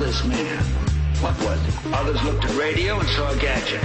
this man? What was it? Others looked at radio and saw a gadget.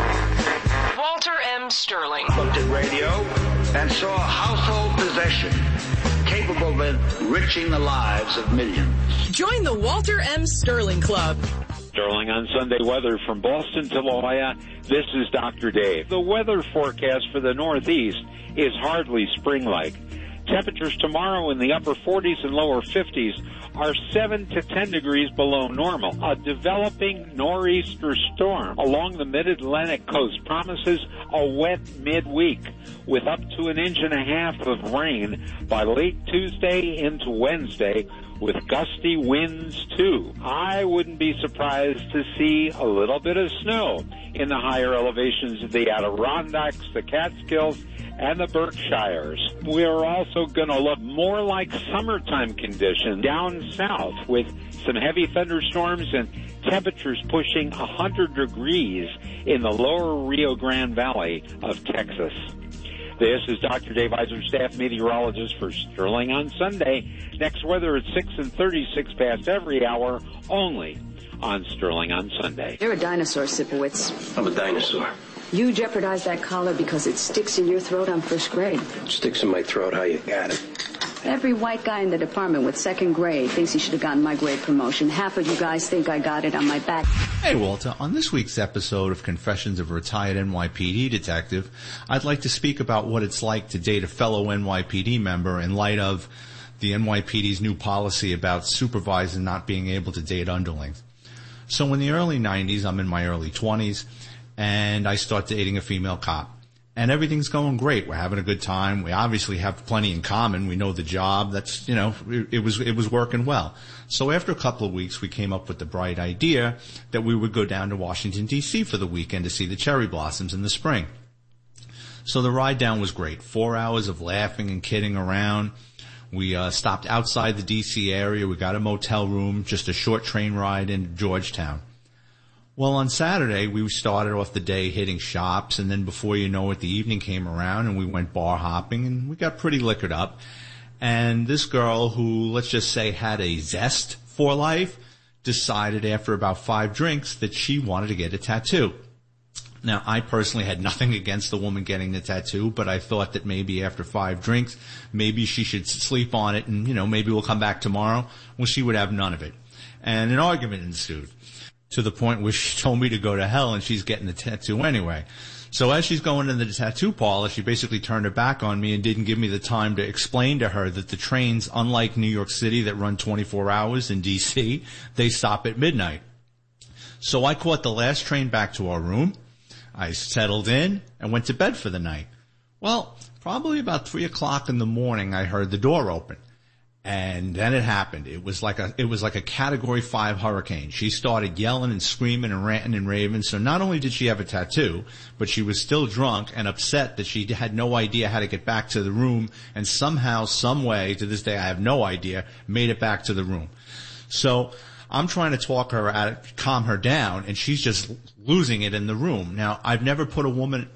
Walter M. Sterling. Looked at radio and saw a household possession capable of enriching the lives of millions. Join the Walter M. Sterling Club. Sterling on Sunday weather from Boston to La Jolla. This is Dr. Dave. The weather forecast for the Northeast is hardly spring-like. Temperatures tomorrow in the upper 40s and lower 50s are 7 to 10 degrees below normal. A developing nor'easter storm along the mid-Atlantic coast promises a wet midweek with up to 1.5 inches of rain by late Tuesday into Wednesday, with gusty winds, too. I wouldn't be surprised to see a little bit of snow in the higher elevations of the Adirondacks, the Catskills, and the Berkshires. We're also going to look more like summertime conditions down south, with some heavy thunderstorms and temperatures pushing 100 degrees in the lower Rio Grande Valley of Texas. This is Dr. Dave Iser, staff meteorologist for Sterling on Sunday. Next weather at 6 and 36 past every hour, only on Sterling on Sunday. You're a dinosaur, Sipowicz. I'm a dinosaur. You jeopardized that collar because it sticks in your throat on first grade. It sticks in my throat. How you got it? Every white guy in the department with second grade thinks he should have gotten my grade promotion. Half of you guys think I got it on my back. Hey, Walter. On this week's episode of Confessions of a Retired NYPD Detective, I'd like to speak about what it's like to date a fellow NYPD member in light of the NYPD's new policy about supervisors not being able to date underlings. So in the early 90s, I'm in my early 20s, and I start dating a female cop. And everything's going great. We're having a good time. We obviously have plenty in common. We know the job. That's, it was working well. So after a couple of weeks, we came up with the bright idea that we would go down to Washington, D.C. for the weekend to see the cherry blossoms in the spring. So the ride down was great. 4 hours of laughing and kidding around. We stopped outside the D.C. area. We got a motel room, just a short train ride into Georgetown. Well, on Saturday, we started off the day hitting shops, and then before you know it, the evening came around, and we went bar hopping, and we got pretty liquored up. And this girl, who, let's just say, had a zest for life, decided after about 5 drinks that she wanted to get a tattoo. Now, I personally had nothing against the woman getting the tattoo, but I thought that maybe after 5 drinks, maybe she should sleep on it, and, maybe we'll come back tomorrow. Well, she would have none of it. And an argument ensued, to the point where she told me to go to hell, and she's getting the tattoo anyway. So as she's going into the tattoo parlor, she basically turned her back on me and didn't give me the time to explain to her that the trains, unlike New York City that run 24 hours in D.C., they stop at midnight. So I caught the last train back to our room. I settled in and went to bed for the night. Well, probably about 3 o'clock in the morning, I heard the door open. And then it happened. It was like a Category 5 hurricane. She started yelling and screaming and ranting and raving. So not only did she have a tattoo, but she was still drunk and upset that she had no idea how to get back to the room, and somehow, some way, to this day I have no idea, made it back to the room. So I'm trying to talk her out, calm her down, and she's just losing it in the room. Now, I never put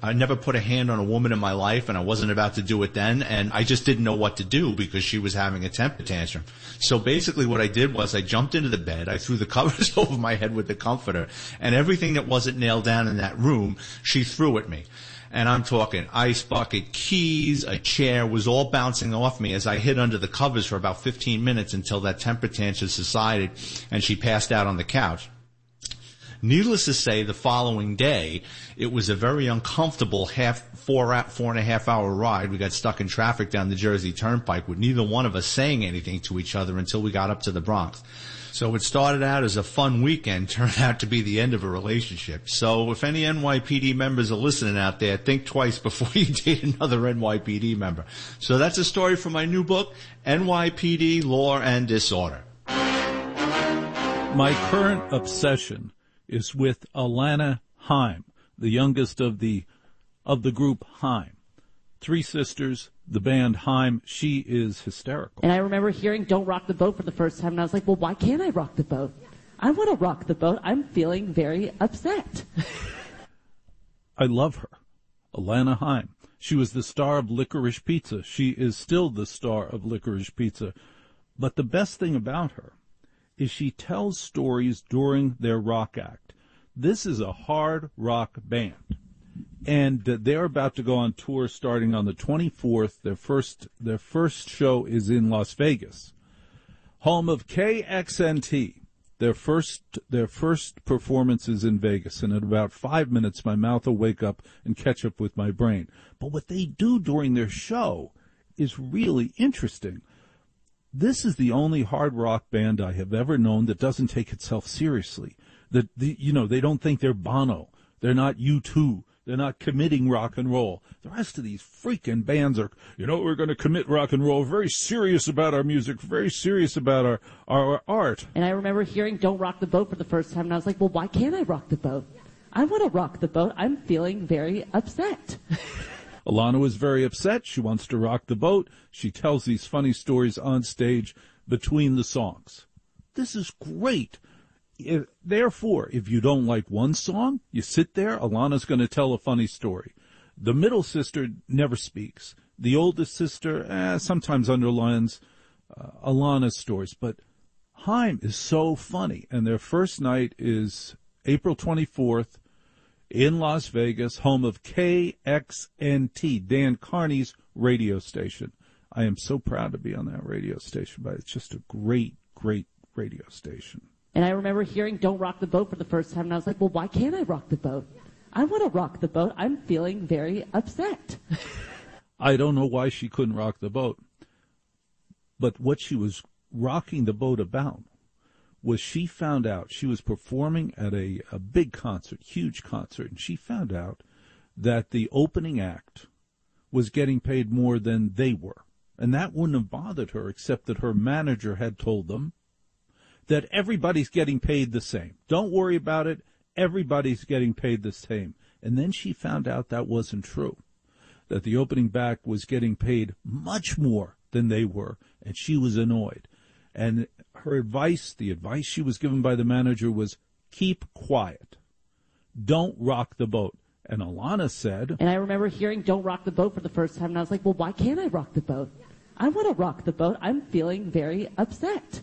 a hand on a woman in my life, and I wasn't about to do it then, and I just didn't know what to do because she was having a temper tantrum. So basically what I did was I jumped into the bed, I threw the covers over my head with the comforter, and everything that wasn't nailed down in that room, she threw at me. And I'm talking ice bucket, keys, a chair was all bouncing off me as I hid under the covers for about 15 minutes until that temper tantrum subsided and she passed out on the couch. Needless to say, the following day, it was a very uncomfortable 4.5 hour ride. We got stuck in traffic down the Jersey Turnpike with neither one of us saying anything to each other until we got up to the Bronx. So it started out as a fun weekend, turned out to be the end of a relationship. So if any NYPD members are listening out there, think twice before you date another NYPD member. So that's a story from my new book, NYPD Law and Disorder. My current obsession is with Alana Haim, the youngest of the group Haim. 3 sisters, the band Haim. She is hysterical. And I remember hearing Don't Rock the Boat for the first time, and I was like, well, why can't I rock the boat? I want to rock the boat. I'm feeling very upset. I love her. Alana Haim. She was the star of Licorice Pizza. She is still the star of Licorice Pizza. But the best thing about her is she tells stories during their rock act. This is a hard rock band, and they're about to go on tour starting on the 24th. Their first show is in Las Vegas, home of KXNT. Their first performance is in Vegas, and in about 5 minutes my mouth will wake up and catch up with my brain. But what they do during their show is really interesting. This is the only hard rock band I have ever known that doesn't take itself seriously. They don't think they're Bono. They're not U2. They're not committing rock and roll. The rest of these freaking bands are, we're going to commit rock and roll, very serious about our music, very serious about our art. And I remember hearing Don't Rock the Boat for the first time, and I was like, well, why can't I rock the boat? I want to rock the boat. I'm feeling very upset. Alana was very upset. She wants to rock the boat. She tells these funny stories on stage between the songs. This is great. Therefore, if you don't like one song, you sit there. Alana's going to tell a funny story. The middle sister never speaks. The oldest sister sometimes underlines Alana's stories. But Haim is so funny. And their first night is April 24th in Las Vegas, home of KXNT, Dan Carney's radio station. I am so proud to be on that radio station, but it's just a great, great radio station. And I remember hearing Don't Rock the Boat for the first time, and I was like, well, why can't I rock the boat? I want to rock the boat. I'm feeling very upset. I don't know why she couldn't rock the boat. But what she was rocking the boat about was she found out she was performing at a big concert, huge concert, and she found out that the opening act was getting paid more than they were. And that wouldn't have bothered her, except that her manager had told them that everybody's getting paid the same. Don't worry about it. Everybody's getting paid the same. And then she found out that wasn't true, that the opening act was getting paid much more than they were, and she was annoyed. And her advice, the advice she was given by the manager was, keep quiet. Don't rock the boat. And Alana said... And I remember hearing Don't Rock the Boat for the first time, and I was like, well, why can't I rock the boat? I want to rock the boat. I'm feeling very upset.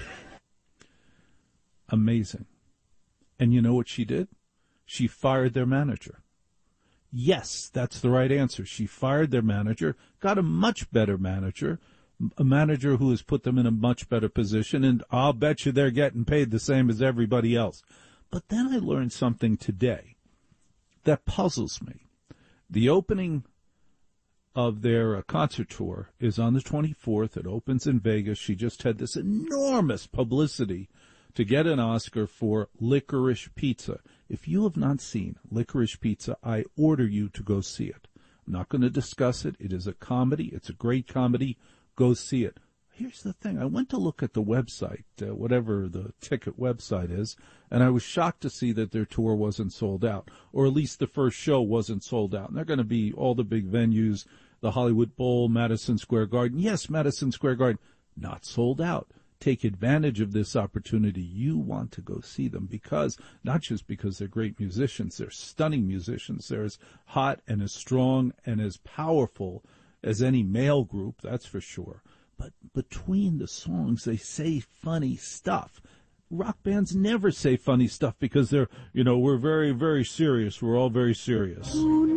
Amazing. And you know what she did? She fired their manager. Yes, that's the right answer. She fired their manager, got a much better manager, a manager who has put them in a much better position, and I'll bet you they're getting paid the same as everybody else. But then I learned something today that puzzles me. The opening of their concert tour is on the 24th. It opens in Vegas. She just had this enormous publicity to get an Oscar for Licorice Pizza. If you have not seen Licorice Pizza, I order you to go see it. I'm not going to discuss it. It is a comedy. It's a great comedy. Go see it. Here's the thing. I went to look at the website, whatever the ticket website is, and I was shocked to see that their tour wasn't sold out, or at least the first show wasn't sold out. And they're going to be all the big venues, the Hollywood Bowl, Madison Square Garden. Yes, Madison Square Garden, not sold out. Take advantage of this opportunity. You want to go see them because, not just because they're great musicians, they're stunning musicians. They're as hot and as strong and as powerful as any male group, that's for sure. But between the songs, they say funny stuff. Rock bands never say funny stuff because they're, we're very, very serious. We're all very serious.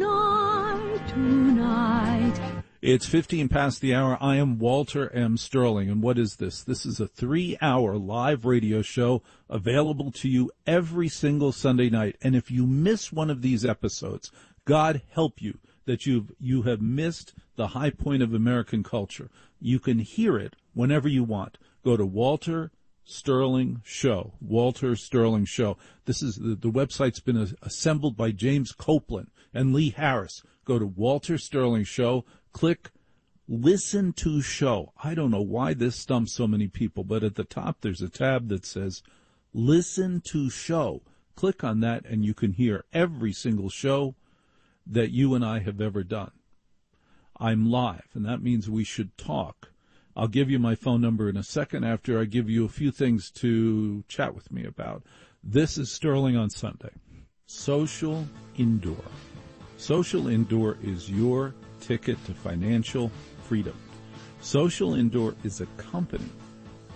Tonight. It's 15 past the hour. I am Walter M. Sterling, and what is this? This is a 3-hour live radio show available to you every single Sunday night. And if you miss one of these episodes, God help you that you have missed the high point of American culture. You can hear it whenever you want. Go to Walter Sterling Show. Walter Sterling Show. This is the website's been assembled by James Copeland and Lee Harris. Go to Walter Sterling Show. Click Listen to Show. I don't know why this stumps so many people, but at the top there's a tab that says Listen to Show. Click on that and you can hear every single show that you and I have ever done. I'm live, and that means we should talk. I'll give you my phone number in a second after I give you a few things to chat with me about. This is Sterling on Sunday. Social Indoor. Social Indoor is your ticket to financial freedom. Social Indoor is a company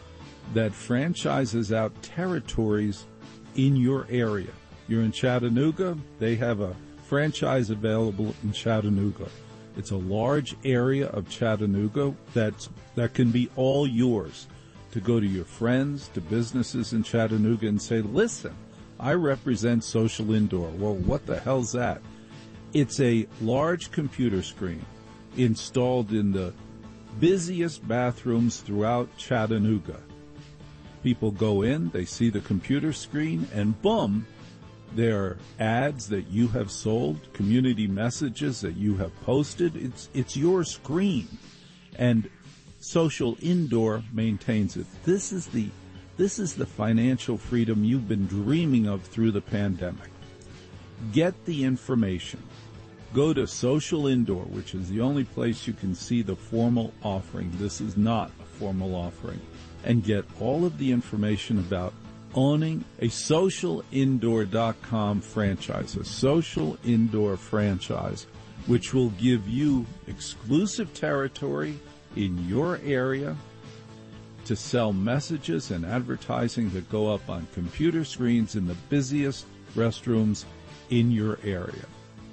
that franchises out territories in your area. You're in Chattanooga, they have a franchise available in Chattanooga. It's a large area of Chattanooga that can be all yours to go to your friends, to businesses in Chattanooga and say, listen, I represent Social Indoor. Well, what the hell's that? It's a large computer screen installed in the busiest bathrooms throughout Chattanooga. People go in, they see the computer screen, and boom, there are ads that you have sold, community messages that you have posted. It's your screen. And Social Indoor maintains it. This is the financial freedom you've been dreaming of through the pandemic. Get the information. Go to Social Indoor, which is the only place you can see the formal offering. This is not a formal offering. And get all of the information about owning a SocialIndoor.com franchise, a Social Indoor franchise, which will give you exclusive territory in your area to sell messages and advertising that go up on computer screens in the busiest restrooms in your area.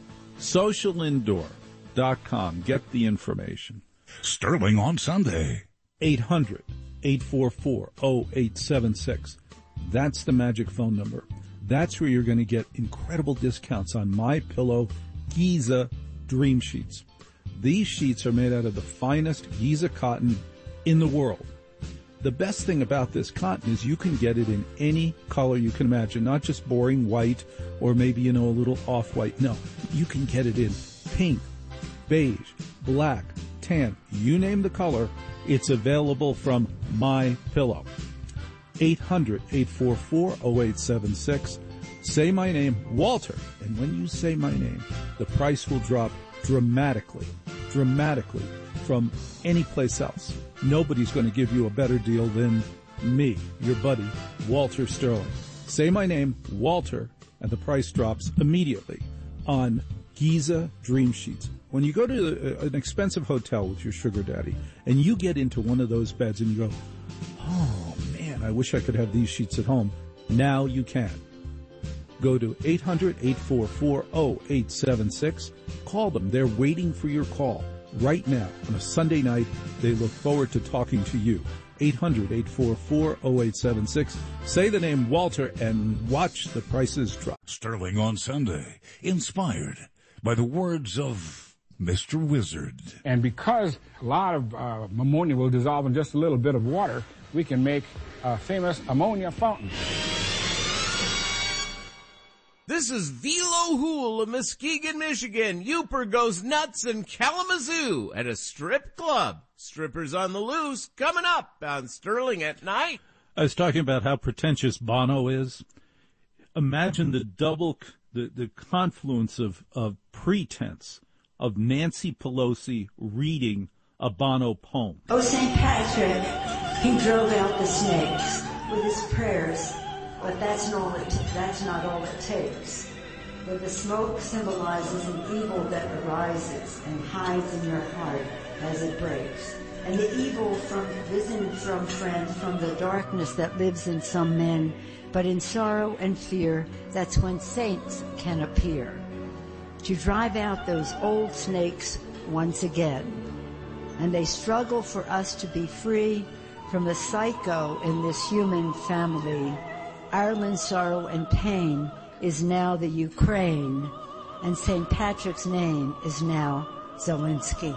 SocialIndoor.com. Get the information. Sterling on Sunday. 800-844-0876. That's the magic phone number. That's where you're going to get incredible discounts on MyPillow Giza Dream Sheets. These sheets are made out of the finest Giza cotton in the world. The best thing about this cotton is you can get it in any color you can imagine, not just boring white or maybe, a little off-white. No, you can get it in pink, beige, black, tan. You name the color, it's available from MyPillow. 800-844-0876. Say my name, Walter. And when you say my name, the price will drop dramatically from any place else. Nobody's going to give you a better deal than me, your buddy, Walter Sterling. Say my name, Walter, and the price drops immediately on Giza Dream Sheets. When you go to an expensive hotel with your sugar daddy and you get into one of those beds and you go, oh man, I wish I could have these sheets at home. Now you can. Go to 800-844-0876. Call them. They're waiting for your call right now on a Sunday night. They look forward to talking to you. 800-844-0876. Say the name Walter and watch the prices drop. Sterling on Sunday, inspired by the words of Mr. Wizard. And because a lot of ammonia will dissolve in just a little bit of water, we can make a famous ammonia fountain. This is Velo Hool of Muskegon, Michigan. Youper goes nuts in Kalamazoo at a strip club. Strippers on the loose coming up on Sterling at Night. I was talking about how pretentious Bono is. Imagine the confluence of pretense of Nancy Pelosi reading a Bono poem. Oh, St. Patrick, he drove out the snakes with his prayers. But that's not all it takes. For the smoke symbolizes an evil that arises and hides in your heart as it breaks. And the evil risen from the darkness that lives in some men, but in sorrow and fear, that's when saints can appear. To drive out those old snakes once again. And they struggle for us to be free from the psycho in this human family. Ireland's sorrow and pain is now the Ukraine, and St. Patrick's name is now Zelensky.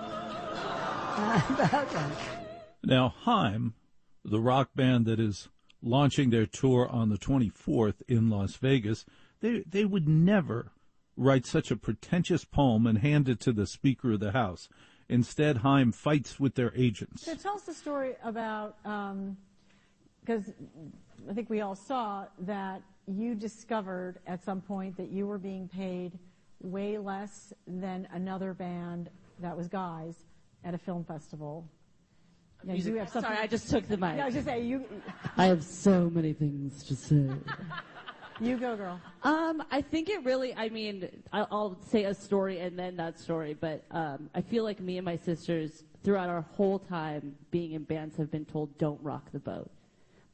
Now, Haim, the rock band that is launching their tour on the 24th in Las Vegas, they would never write such a pretentious poem and hand it to the Speaker of the House. Instead, Haim fights with their agents. So tell us the story about, because I think we all saw that you discovered at some point that you were being paid way less than another band that was guys at a film festival. Yeah, you have sorry, I just took the mic. No, I was just saying, you. I have so many things to say. You go, girl. I think it really, I'll say a story and then that story, but I feel like me and my sisters, throughout our whole time being in bands, have been told, don't rock the boat.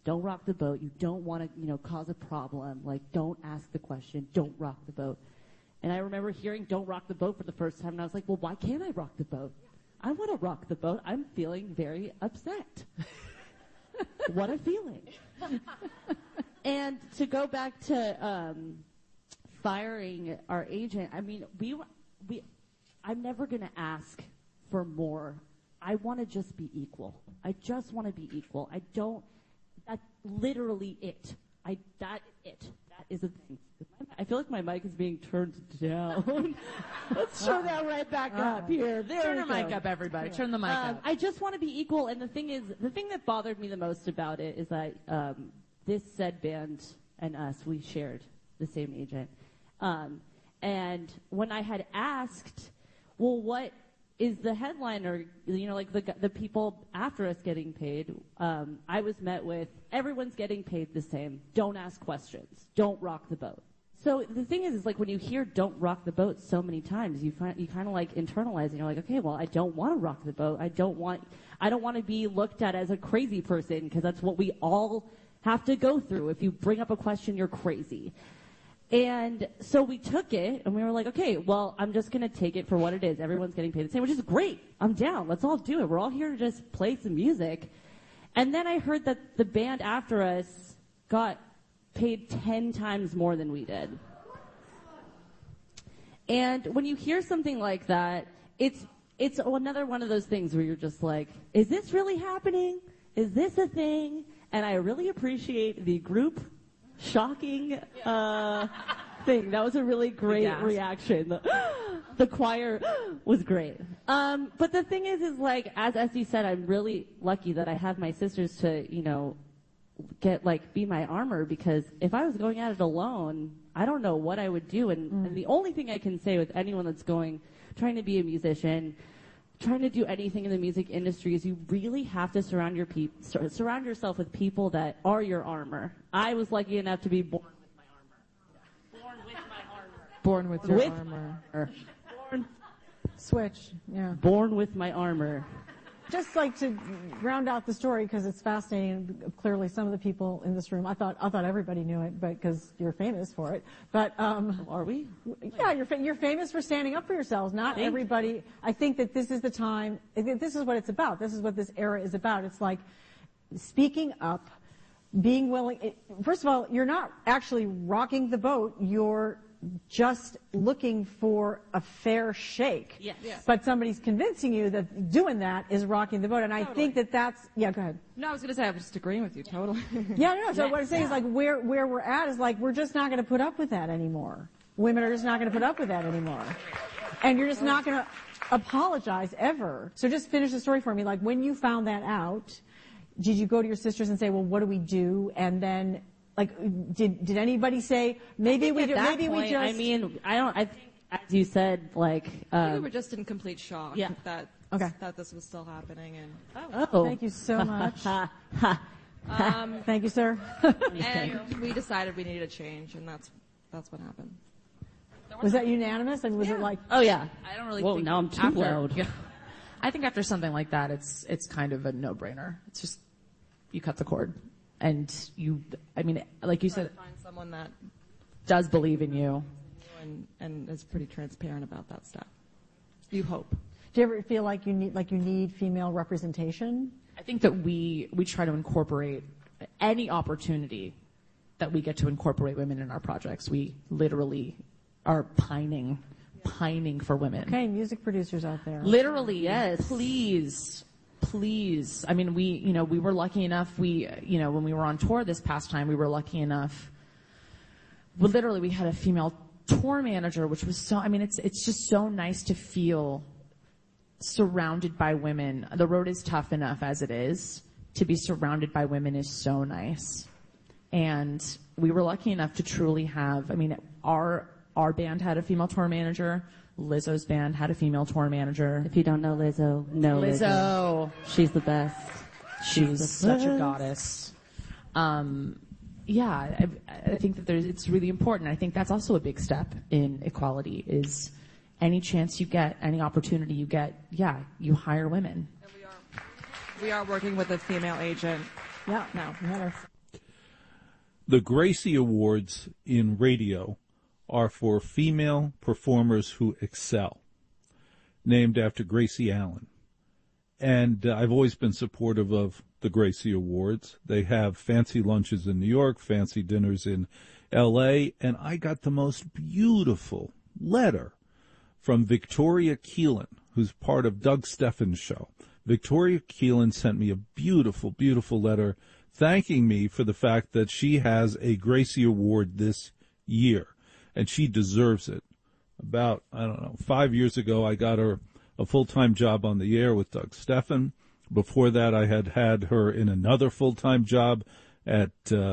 don't rock the boat. You don't want to, cause a problem. Like, don't ask the question. Don't rock the boat. And I remember hearing don't rock the boat for the first time, and I was like, well, why can't I rock the boat? I want to rock the boat. I'm feeling very upset. What a feeling. And to go back to firing our agent, I mean, I'm never going to ask for more. I want to just be equal. I just want to be equal. That's literally it. That is the thing. I feel like my mic is being turned down. Let's turn that right back up here. Turn the mic up, everybody. Turn the mic up. I just want to be equal, and the thing that bothered me the most about it is that this said band and us, we shared the same agent. And when I had asked, well, what is the headliner, like the people after us getting paid, I was met with, everyone's getting paid the same. Don't ask questions. Don't rock the boat. So the thing is like when you hear don't rock the boat so many times, you kind of like internalize and you're like, okay, well, I don't want to rock the boat. I don't want to be looked at as a crazy person because that's what we all have to go through. If you bring up a question, you're crazy. And so we took it, and we were like, okay, well, I'm just going to take it for what it is. Everyone's getting paid the same, which is great. I'm down. Let's all do it. We're all here to just play some music. And then I heard that the band after us got paid 10 times more than we did. And when you hear something like that, it's another one of those things where you're just like, is this really happening? Is this a thing? And I really appreciate the group shocking thing. That was a really great reaction. The choir was great. But the thing is like, as Essie said, I'm really lucky that I have my sisters to, be my armor, because if I was going at it alone, I don't know what I would do. And the only thing I can say with anyone that's trying to be a musician, trying to do anything in the music industry, is you really have to surround yourself with people that are your armor. I was lucky enough to be born with my armor. Born with your armor. Switch, yeah. Born with my armor. Just like to round out the story, because it's fascinating. Clearly, some of the people in this room, I thought everybody knew it, but because you're famous for it. But are we? Yeah, you're famous for standing up for yourselves. Not everybody. I think that this is the time. This is what it's about. This is what this era is about. It's like speaking up, being willing. First of all, you're not actually rocking the boat. You're just looking for a fair shake. Yes. But somebody's convincing you that doing that is rocking the boat. And I think that's, yeah, go ahead. No, I was going to say, I was just agreeing with you, totally. No. So what I'm saying is like where we're at is like, we're just not going to put up with that anymore. Women are just not going to put up with that anymore. And you're just not going to apologize ever. So just finish the story for me. Like when you found that out, did you go to your sisters and say, well, what do we do? And then, like, did anybody say maybe we do? Maybe we just. I mean, I think, as you said, like. We were just in complete shock. Yeah. That this was still happening, and. Oh. Thank you so much. Thank you, sir. And we decided we needed a change, and that's what happened. Was that unanimous? And was it like? Oh yeah. I don't really. Whoa, think now I'm too loud. Yeah. I think after something like that, it's kind of a no-brainer. It's just you cut the cord. And like you said, find someone that does believe in you and is pretty transparent about that stuff. You hope. Do you ever feel like you need female representation? I think that we try to incorporate any opportunity that we get to incorporate women in our projects. We literally are pining for women. Okay, music producers out there. Literally, yes. Please. I mean, we were lucky enough, when we were on tour this past time, we were lucky enough, but literally we had a female tour manager, which was it's just so nice to feel surrounded by women. The road is tough enough as it is. To be surrounded by women is so nice. And we were lucky enough to truly have, our band had a female tour manager. Lizzo's band had a fememe tour manager. If you don't know Lizzo, know Lizzo. She's the best. She's such a goddess. I think that it's really important. I think that's also a big step in equality is any chance you get, any opportunity you get, you hire women. And we are working with a female agent. Yeah. Now. The Gracie Awards in radio are for female performers who excel, named after Gracie Allen. And I've always been supportive of the Gracie Awards. They have fancy lunches in New York, fancy dinners in L.A., and I got the most beautiful letter from Victoria Keelan, who's part of Doug Steffens' show. Victoria Keelan sent me a beautiful, beautiful letter thanking me for the fact that she has a Gracie Award this year, and she deserves it. About, 5 years ago, I got her a full-time job on the air with Doug Steffens. Before that, I had her in another full-time job at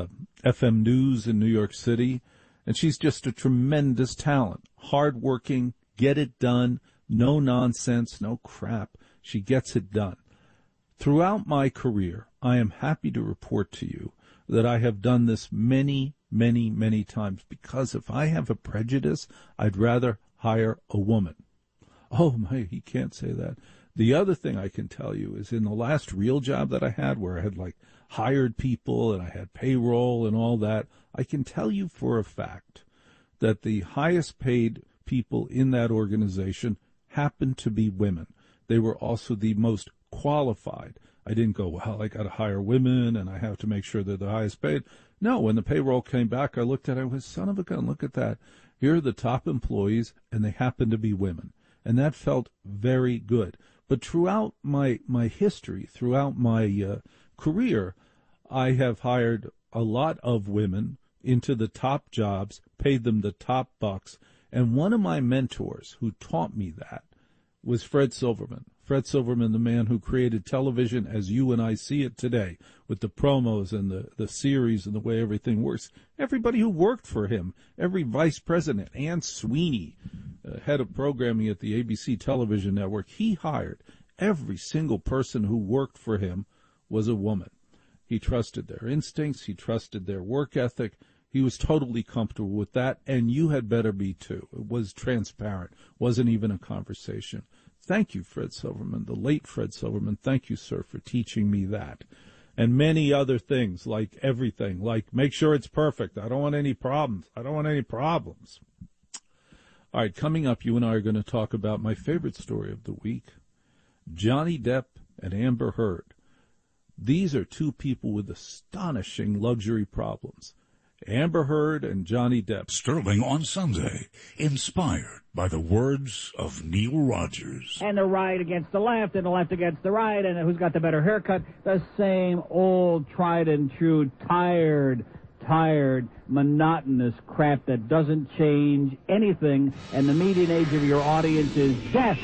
FM News in New York City, and she's just a tremendous talent, hardworking, get it done, no nonsense, no crap. She gets it done. Throughout my career, I am happy to report to you that I have done this many, many, many times, because if I have a prejudice, I'd rather hire a woman. Oh, he can't say that. The other thing I can tell you is in the last real job that I had, where I had hired people and I had payroll and all that, I can tell you for a fact that the highest paid people in that organization happened to be women. They were also the most qualified. I didn't go, well, I got to hire women and I have to make sure they're the highest paid. No, when the payroll came back, I looked at it, I was, son of a gun, look at that. Here are the top employees, and they happen to be women. And that felt very good. But throughout my history, throughout my career, I have hired a lot of women into the top jobs, paid them the top bucks. And one of my mentors who taught me that was Fred Silverman. Fred Silverman, the man who created television as you and I see it today, with the promos and the series and the way everything works. Everybody who worked for him, every vice president, Ann Sweeney, head of programming at the ABC television network, he hired. Every single person who worked for him was a woman. He trusted their instincts. He trusted their work ethic. He was totally comfortable with that, and you had better be too. It was transparent. Wasn't even a conversation. Thank you, Fred Silverman, the late Fred Silverman. Thank you, sir, for teaching me that. And many other things, like everything, like make sure it's perfect. I don't want any problems. I don't want any problems. All right, coming up, you and I are going to talk about my favorite story of the week, Johnny Depp and Amber Heard. These are two people with astonishing luxury problems. Amber Heard and Johnny Depp. Sterling on Sunday, inspired by the words of Neil Rogers. And the right against the left, and the left against the right, and who's got the better haircut. The same old, tried and true, tired, monotonous crap that doesn't change anything, and the median age of your audience is death.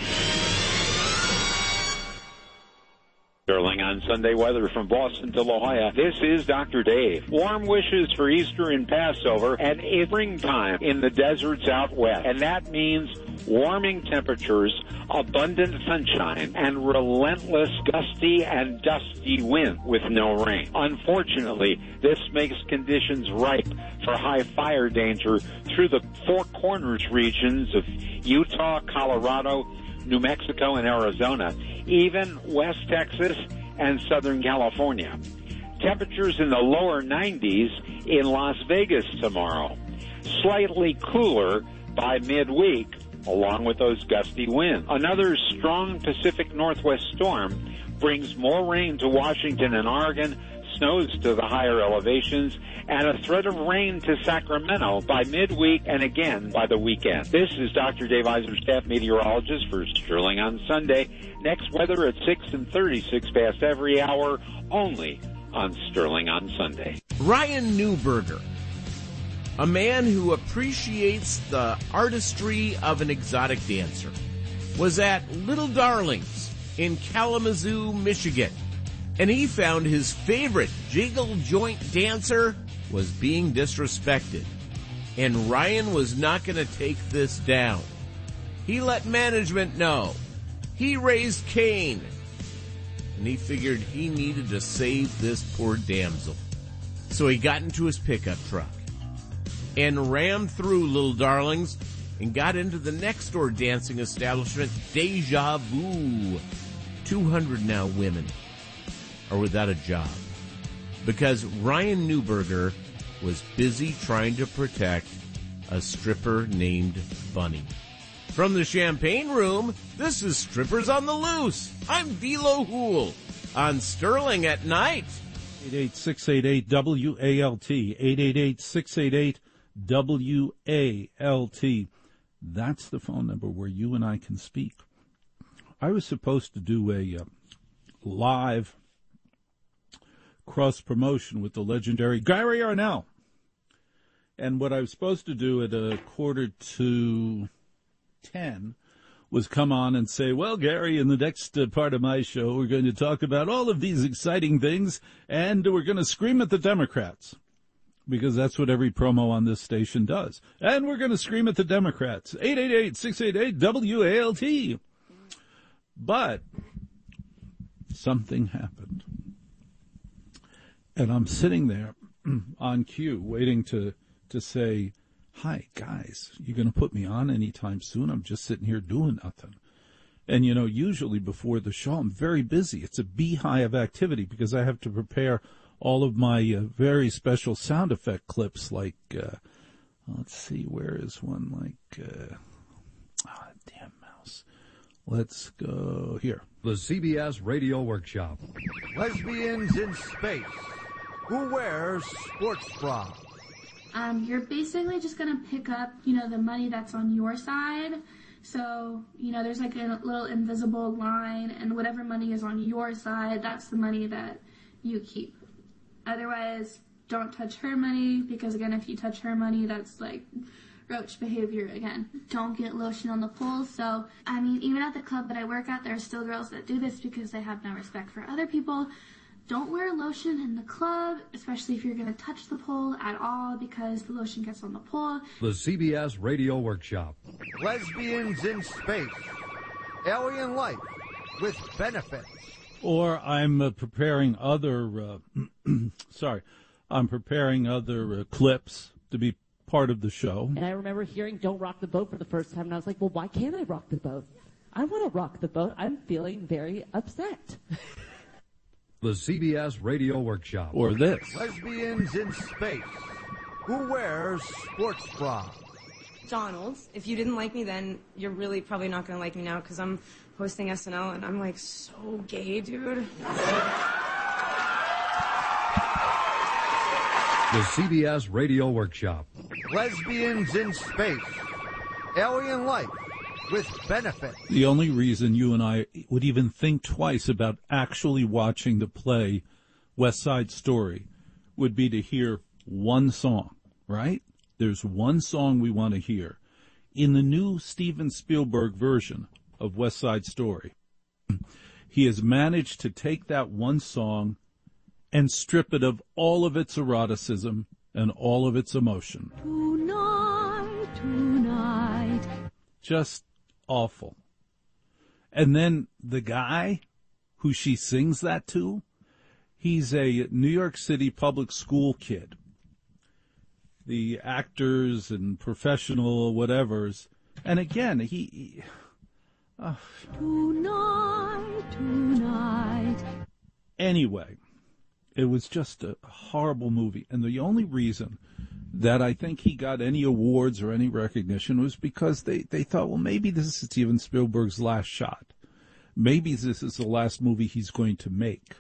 Sterling on Sunday weather from Boston to La Jolla. This is Dr. Dave. Warm wishes for Easter and Passover and springtime in the deserts out west. And that means warming temperatures, abundant sunshine, and relentless gusty and dusty wind with no rain. Unfortunately, this makes conditions ripe for high fire danger through the Four Corners regions of Utah, Colorado, New Mexico, and Arizona, even West Texas and Southern California. Temperatures in the lower 90s in Las Vegas tomorrow. Slightly cooler by midweek, along with those gusty winds. Another strong Pacific Northwest storm brings more rain to Washington and Oregon, snows to the higher elevations, and a threat of rain to Sacramento by midweek and again by the weekend. This is Dr. Dave Iser, staff meteorologist for Sterling on Sunday. Next weather at 6 and 36 past every hour, only on Sterling on Sunday. Ryan Neuberger, a man who appreciates the artistry of an exotic dancer, was at Little Darlings in Kalamazoo, Michigan. And he found his favorite jiggle joint dancer was being disrespected. And Ryan was not going to take this down. He let management know. He raised Cain. And he figured he needed to save this poor damsel. So he got into his pickup truck and rammed through Little Darlings and got into the next door dancing establishment, Deja Vu. 200 now women are without a job because Ryan Neuberger was busy trying to protect a stripper named Bunny. From the Champagne Room, this is Strippers on the Loose. I'm Velo Hool on Sterling at Night. 888-688-WALT, 888-688-WALT. That's the phone number where you and I can speak. I was supposed to do a live cross-promotion with the legendary Gary Arnell. And what I was supposed to do at 9:45 was come on and say, well, Gary, in the next part of my show, we're going to talk about all of these exciting things, and we're going to scream at the Democrats, because that's what every promo on this station does. And we're going to scream at the Democrats. 888-688-WALT. But something happened. And I'm sitting there on cue, waiting to say, hi, guys, you going to put me on anytime soon? I'm just sitting here doing nothing. And, you know, usually before the show, I'm very busy. It's a beehive activity because I have to prepare all of my very special sound effect clips like, let's see, where is one? Like, damn mouse. Let's go here. The CBS Radio Workshop. Lesbians in space. Who wears sports bra? You're basically just going to pick up, the money that's on your side. So, there's like a little invisible line, and whatever money is on your side, that's the money that you keep. Otherwise, don't touch her money, because again, if you touch her money, that's like roach behavior again. Don't get lotion on the pole. So, even at the club that I work at, there are still girls that do this because they have no respect for other people. Don't wear lotion in the club, especially if you're going to touch the pole at all, because the lotion gets on the pole. The CBS Radio Workshop. Lesbians in space. Alien life with benefits. Or I'm preparing other, clips to be part of the show. And I remember hearing Don't Rock the Boat for the first time, and I was like, well, why can't I rock the boat? I want to rock the boat. I'm feeling very upset. The CBS Radio Workshop. Or this. Lesbians in space. Who wears sports bra? Donald, if you didn't like me then, you're really probably not going to like me now because I'm hosting SNL and I'm like so gay, dude. The CBS Radio Workshop. Lesbians in space. Alien life with benefits. The only reason you and I would even think twice about actually watching the play West Side Story would be to hear one song, right? There's one song we want to hear. In the new Steven Spielberg version of West Side Story, he has managed to take that one song and strip it of all of its eroticism and all of its emotion. Tonight. Just awful. And then the guy who she sings that to, he's a New York City public school kid. The actors and professional whatevers. And again, Tonight. Anyway, it was just a horrible movie. And the only reason that I think he got any awards or any recognition was because they thought, well, maybe this is Steven Spielberg's last shot. Maybe this is the last movie he's going to make.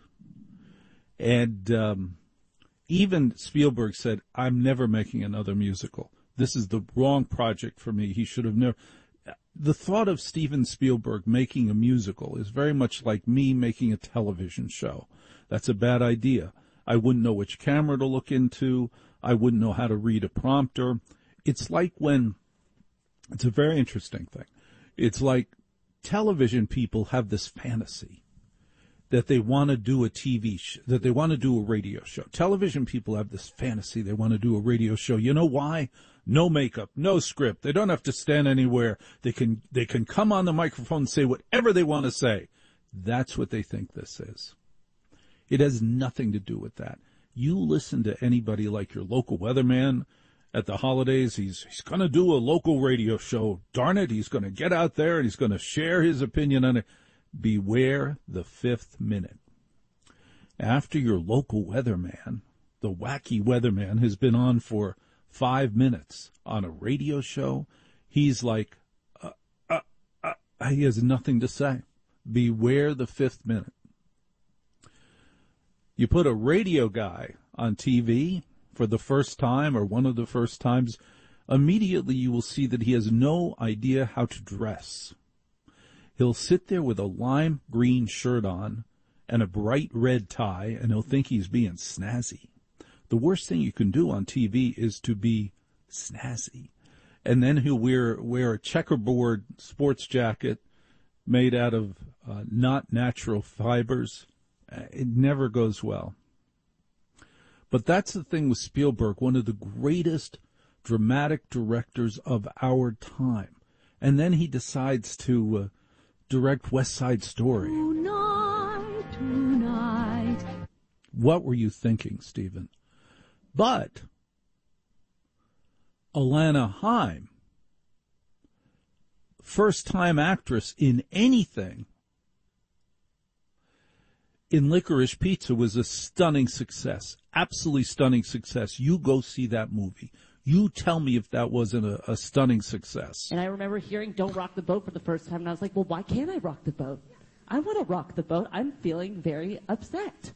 And even Spielberg said, I'm never making another musical. This is the wrong project for me. He should have never. The thought of Steven Spielberg making a musical is very much like me making a television show. That's a bad idea. I wouldn't know which camera to look into. I wouldn't know how to read a prompter. It's like it's a very interesting thing. It's like television people have this fantasy that they want to do a TV show, that they want to do a radio show. Television people have this fantasy they want to do a radio show. You know why? No makeup, no script. They don't have to stand anywhere. They can come on the microphone and say whatever they want to say. That's what they think this is. It has nothing to do with that. You listen to anybody like your local weatherman at the holidays. He's going to do a local radio show. Darn it, he's going to get out there and he's going to share his opinion on it. Beware the fifth minute. After your local weatherman the wacky weatherman, has been on for 5 minutes on a radio show. He's like, he has nothing to say. Beware the fifth minute. You put a radio guy on TV for the first time or one of the first times, immediately you will see that he has no idea how to dress. He'll sit there with a lime green shirt on and a bright red tie, and he'll think he's being snazzy. The worst thing you can do on TV is to be snazzy. And then he'll wear a checkerboard sports jacket made out of not natural fibers. It never goes well. But that's the thing with Spielberg, one of the greatest dramatic directors of our time. And then he decides to direct West Side Story. Tonight. What were you thinking, Stephen? But Alana Haim, first-time actress in anything, in Licorice Pizza was a stunning success, absolutely stunning success. You go see that movie. You tell me if that wasn't a stunning success. And I remember hearing Don't Rock the Boat for the first time, and I was like, well, why can't I rock the boat? I want to rock the boat. I'm feeling very upset.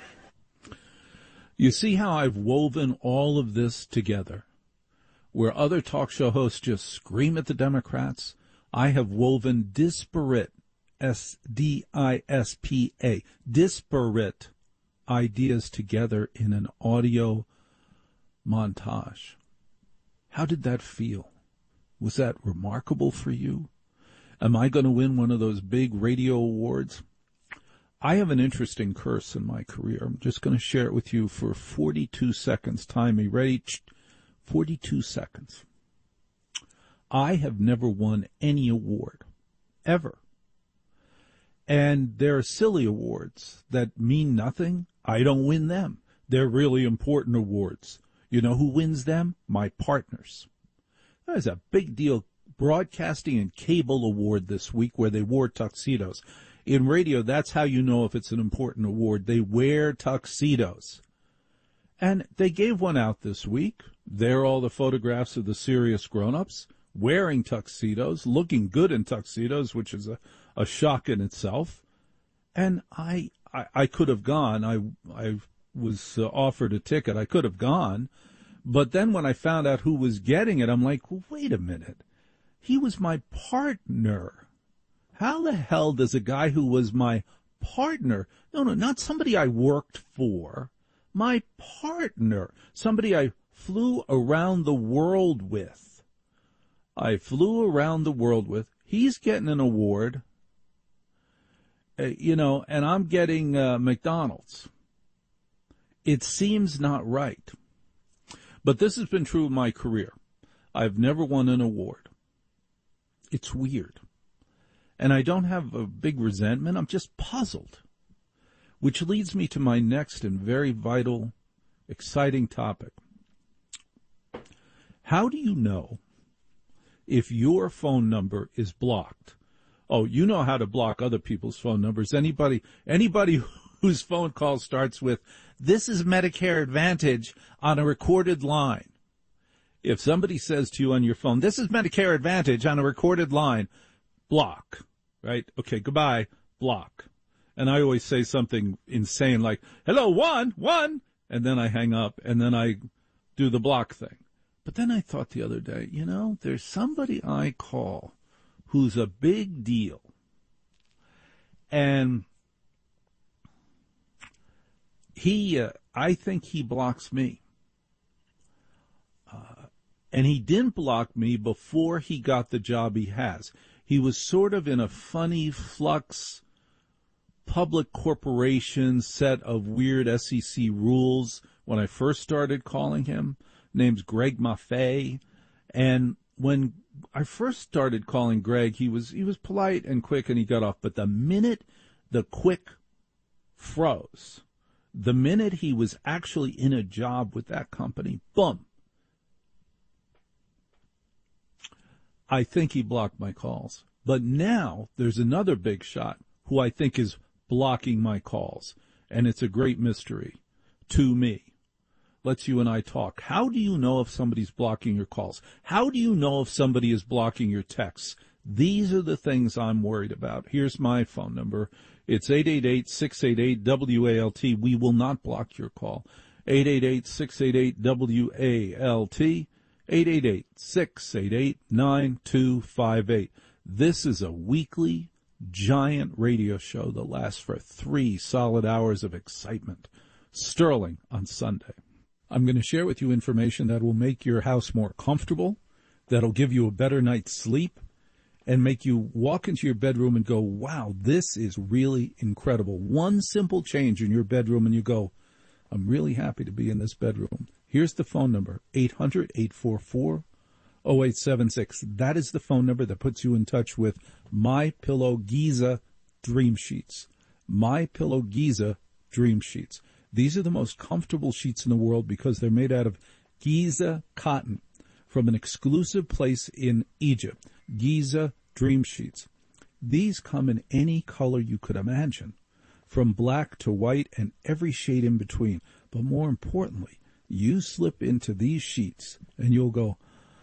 You see how I've woven all of this together? Where other talk show hosts just scream at the Democrats, I have woven disparate, S-D-I-S-P-A, disparate ideas together in an audio montage. How did that feel? Was that remarkable for you? Am I going to win one of those big radio awards? I have an interesting curse in my career. I'm just going to share it with you for 42 seconds. Time me. Ready? 42 seconds. I have never won any award, ever. And there are silly awards that mean nothing. I don't win them. They're really important awards. You know who wins them? My partners. There's a big deal broadcasting and cable award this week where they wore tuxedos. In radio, that's how you know if it's an important award. They wear tuxedos. And they gave one out this week. There are all the photographs of the serious grown-ups wearing tuxedos, looking good in tuxedos, which is a shock in itself. And I could have gone. I was offered a ticket. I could have gone. But then when I found out who was getting it, I'm like, well, wait a minute. He was my partner. How the hell does a guy who was my partner, no, not somebody I worked for, my partner, somebody I flew around the world with. He's getting an award, and I'm getting McDonald's. It seems not right. But this has been true of my career. I've never won an award. It's weird. And I don't have a big resentment. I'm just puzzled. Which leads me to my next and very vital, exciting topic. How do you know if your phone number is blocked? Oh, you know how to block other people's phone numbers. Anybody whose phone call starts with, "This is Medicare Advantage," on a recorded line. If somebody says to you on your phone, "This is Medicare Advantage," on a recorded line, block, right? Okay, goodbye, block. And I always say something insane like, "Hello, one," and then I hang up, and then I do the block thing. But then I thought the other day, there's somebody I call who's a big deal. And I think he blocks me. And he didn't block me before he got the job he has. He was sort of in a funny flux, public corporation set of weird SEC rules when I first started calling him. Name's Greg Maffei. And when I first started calling Greg, he was polite and quick and he got off. But the minute the quick froze, the minute he was actually in a job with that company, boom. I think he blocked my calls. But now there's another big shot who I think is blocking my calls. And it's a great mystery to me. lets you and I talk. How do you know if somebody's blocking your calls? How do you know if somebody is blocking your texts? These are the things I'm worried about. Here's my phone number. It's 888-688-WALT. We will not block your call. 888-688-WALT. 888-688-9258. This is a weekly giant radio show that lasts for 3 solid hours of excitement. Sterling on Sunday. I'm going to share with you information that will make your house more comfortable, that'll give you a better night's sleep, and make you walk into your bedroom and go, wow, this is really incredible. One simple change in your bedroom and you go, I'm really happy to be in this bedroom. Here's the phone number, 800-844-0876. That is the phone number that puts you in touch with MyPillow Giza Dream Sheets. MyPillow Giza Dream Sheets. These are the most comfortable sheets in the world because they're made out of Giza cotton from an exclusive place in Egypt. Giza Dream Sheets. These come in any color you could imagine, from black to white and every shade in between. But more importantly, you slip into these sheets and you'll go,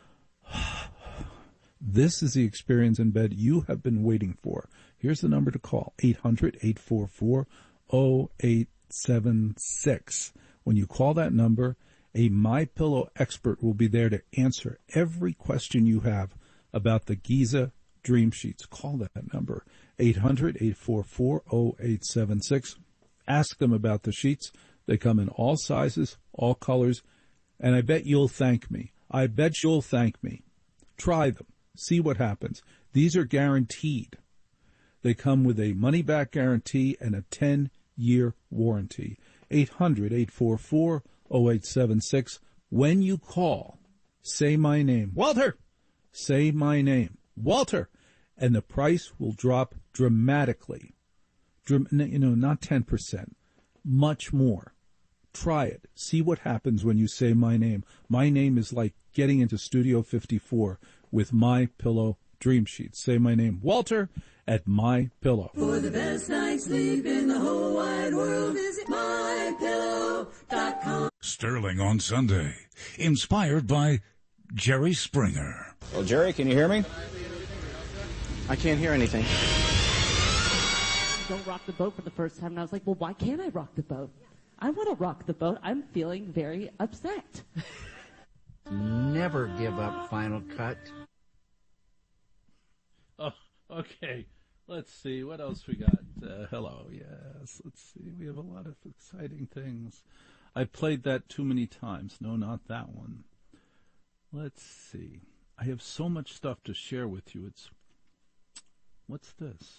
this is the experience in bed you have been waiting for. Here's the number to call, 800-844-0876. When you call that number, a MyPillow expert will be there to answer every question you have about the Giza Dream Sheets. Call that number, 800-844-0876. Ask them about the sheets. They come in all sizes, all colors, and I bet you'll thank me. I bet you'll thank me. Try them. See what happens. These are guaranteed. They come with a money-back guarantee and a 10-year warranty. 800-844-0876. When you call, say my name, Walter. Say my name, Walter, and the price will drop dramatically. Not 10%, much more. Try it. See what happens when you say my name. My name is like getting into Studio 54 with MyPillow Dream Sheets. Say my name, Walter, at MyPillow. For the best night's sleep in the whole wide world, visit MyPillow.com. Sterling on Sunday, inspired by Jerry Springer. Well, Jerry, can you hear me? I can't hear anything. Don't rock the boat for the first time. And I was like, well, why can't I rock the boat? I want to rock the boat. I'm feeling very upset. Never give up Final Cut. Oh, okay. Let's see. What else we got? Hello. Yes. Let's see. We have a lot of exciting things. I played that too many times. No, not that one. Let's see. I have so much stuff to share with you. What's this?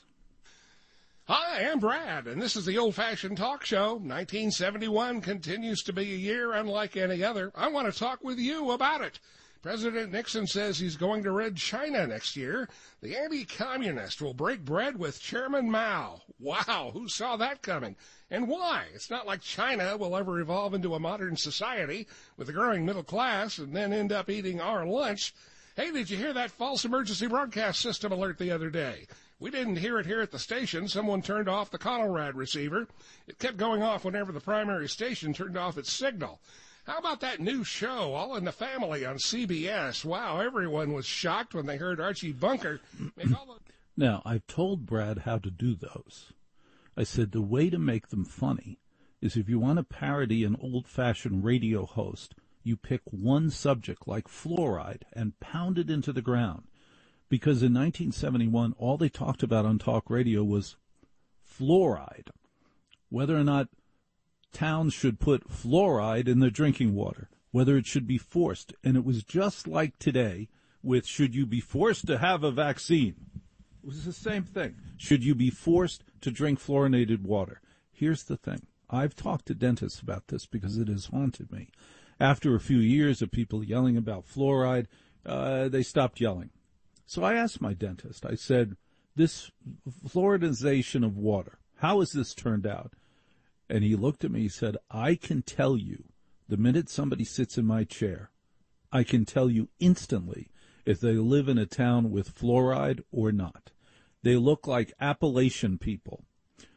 Hi, I'm Brad, and this is the Old-Fashioned Talk Show. 1971 continues to be a year unlike any other. I want to talk with you about it. President Nixon says he's going to rid China next year. The anti-communist will break bread with Chairman Mao. Wow, who saw that coming? And why? It's not like China will ever evolve into a modern society with a growing middle class and then end up eating our lunch. Hey, did you hear that false emergency broadcast system alert the other day? We didn't hear it here at the station. Someone turned off the Conelrad receiver. It kept going off whenever the primary station turned off its signal. How about that new show, All in the Family, on CBS? Wow, everyone was shocked when they heard Archie Bunker make all the... Now, I've told Brad how to do those. I said the way to make them funny is if you want to parody an old-fashioned radio host, you pick one subject like fluoride and pound it into the ground. Because in 1971, all they talked about on talk radio was fluoride, whether or not towns should put fluoride in their drinking water, whether it should be forced. And it was just like today with should you be forced to have a vaccine. It was the same thing. Should you be forced to drink fluorinated water? Here's the thing. I've talked to dentists about this because it has haunted me. After a few years of people yelling about fluoride, they stopped yelling. So I asked my dentist, I said, this fluoridization of water, how has this turned out? And he looked at me, he said, I can tell you, the minute somebody sits in my chair, I can tell you instantly if they live in a town with fluoride or not. They look like Appalachian people.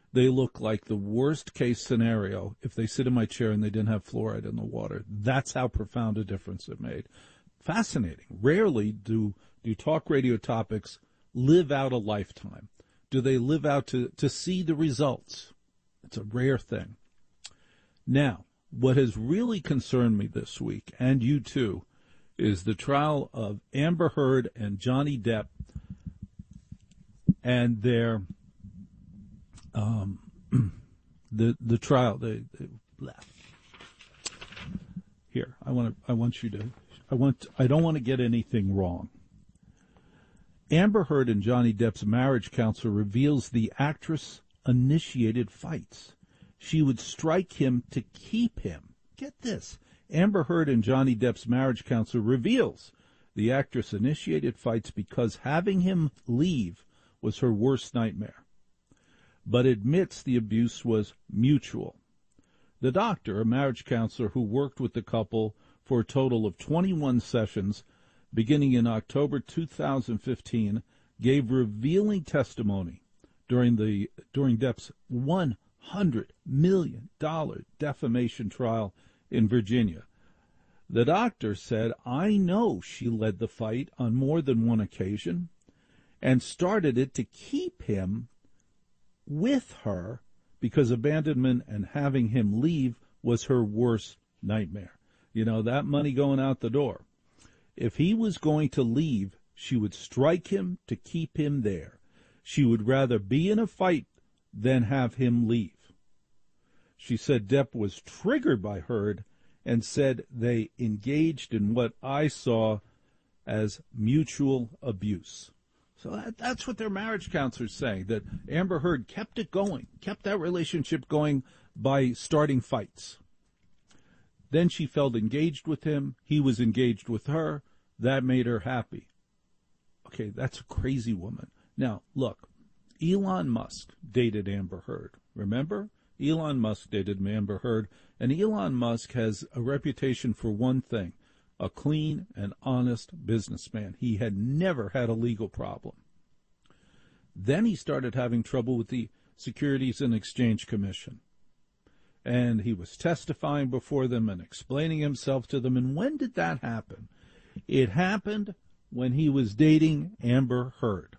They look like the worst case scenario if they sit in my chair and they didn't have fluoride in the water. That's how profound a difference it made. Fascinating. Rarely do talk radio topics live out a lifetime. Do they live out to see the results? It's a rare thing. Now, what has really concerned me this week, and you too, is the trial of Amber Heard and Johnny Depp and their the trial. Here, I don't want to get anything wrong. Amber Heard and Johnny Depp's marriage counselor reveals the actress initiated fights. She would strike him to keep him. Get this. Amber Heard and Johnny Depp's marriage counselor reveals the actress initiated fights because having him leave was her worst nightmare, but admits the abuse was mutual. The doctor, a marriage counselor who worked with the couple for a total of 21 sessions beginning in October 2015, gave revealing testimony during Depp's $100 million defamation trial in Virginia. The doctor said, "I know she led the fight on more than one occasion and started it to keep him with her because abandonment and having him leave was her worst nightmare." You know, that money going out the door. If he was going to leave, she would strike him to keep him there. She would rather be in a fight than have him leave. She said Depp was triggered by Heard and said they engaged in what I saw as mutual abuse. So that's what their marriage counselor's saying, that Amber Heard kept it going, kept that relationship going by starting fights. Then she felt engaged with him. He was engaged with her. That made her happy. Okay, that's a crazy woman. Now, look, Elon Musk dated Amber Heard. Remember? Elon Musk dated Amber Heard, and Elon Musk has a reputation for one thing, a clean and honest businessman. He had never had a legal problem. Then he started having trouble with the Securities and Exchange Commission. And he was testifying before them and explaining himself to them. And when did that happen? It happened when he was dating Amber Heard.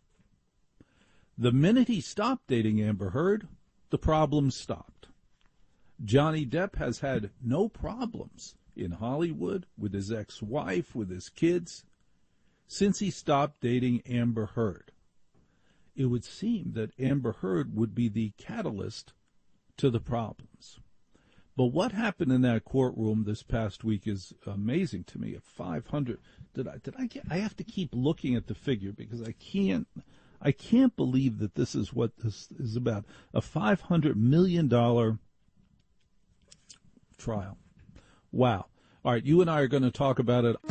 The minute he stopped dating Amber Heard, the problems stopped. Johnny Depp has had no problems in Hollywood with his ex-wife, with his kids, since he stopped dating Amber Heard. It would seem that Amber Heard would be the catalyst to the problems. But what happened in that courtroom this past week is amazing to me. At 500, I have to keep looking at the figure because I can't believe that this is what this is about. A $500 million trial. Wow. All right, you and I are going to talk about it.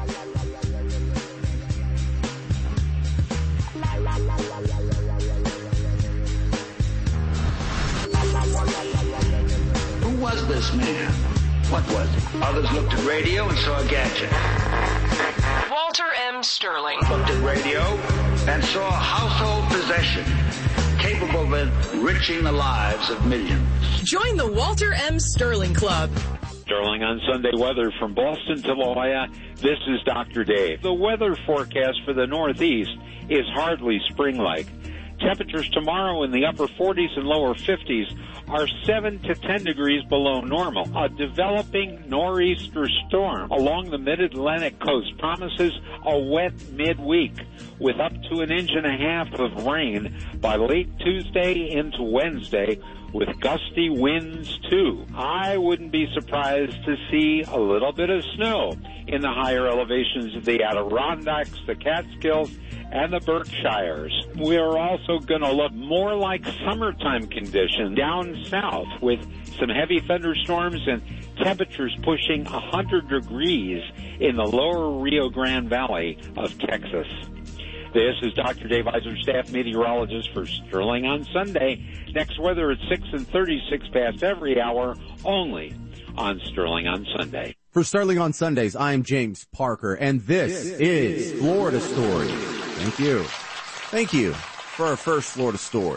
Who was this man? What was it? Others looked at radio and saw a gadget. Walter M. Sterling. Looked at radio and saw a household possession capable of enriching the lives of millions. Join the Walter M. Sterling Club. Sterling on Sunday weather from Boston to La Jolla. This is Dr. Dave. The weather forecast for the Northeast is hardly spring-like. Temperatures tomorrow in the upper 40s and lower 50s are 7 to 10 degrees below normal. A developing nor'easter storm along the mid-Atlantic coast promises a wet midweek with up to 1.5 inches of rain by late Tuesday into Wednesday, with gusty winds too. I wouldn't be surprised to see a little bit of snow in the higher elevations of the Adirondacks, the Catskills, and the Berkshires. We're also going to look more like summertime conditions down south with some heavy thunderstorms and temperatures pushing 100 degrees in the lower Rio Grande Valley of Texas. This is Dr. Dave Eisler, staff meteorologist for Sterling on Sunday. Next weather at 6 and 36 past every hour, only on Sterling on Sunday. For Sterling on Sundays, I'm James Parker, and this is Florida Story. Thank you. Thank you for our first Florida story.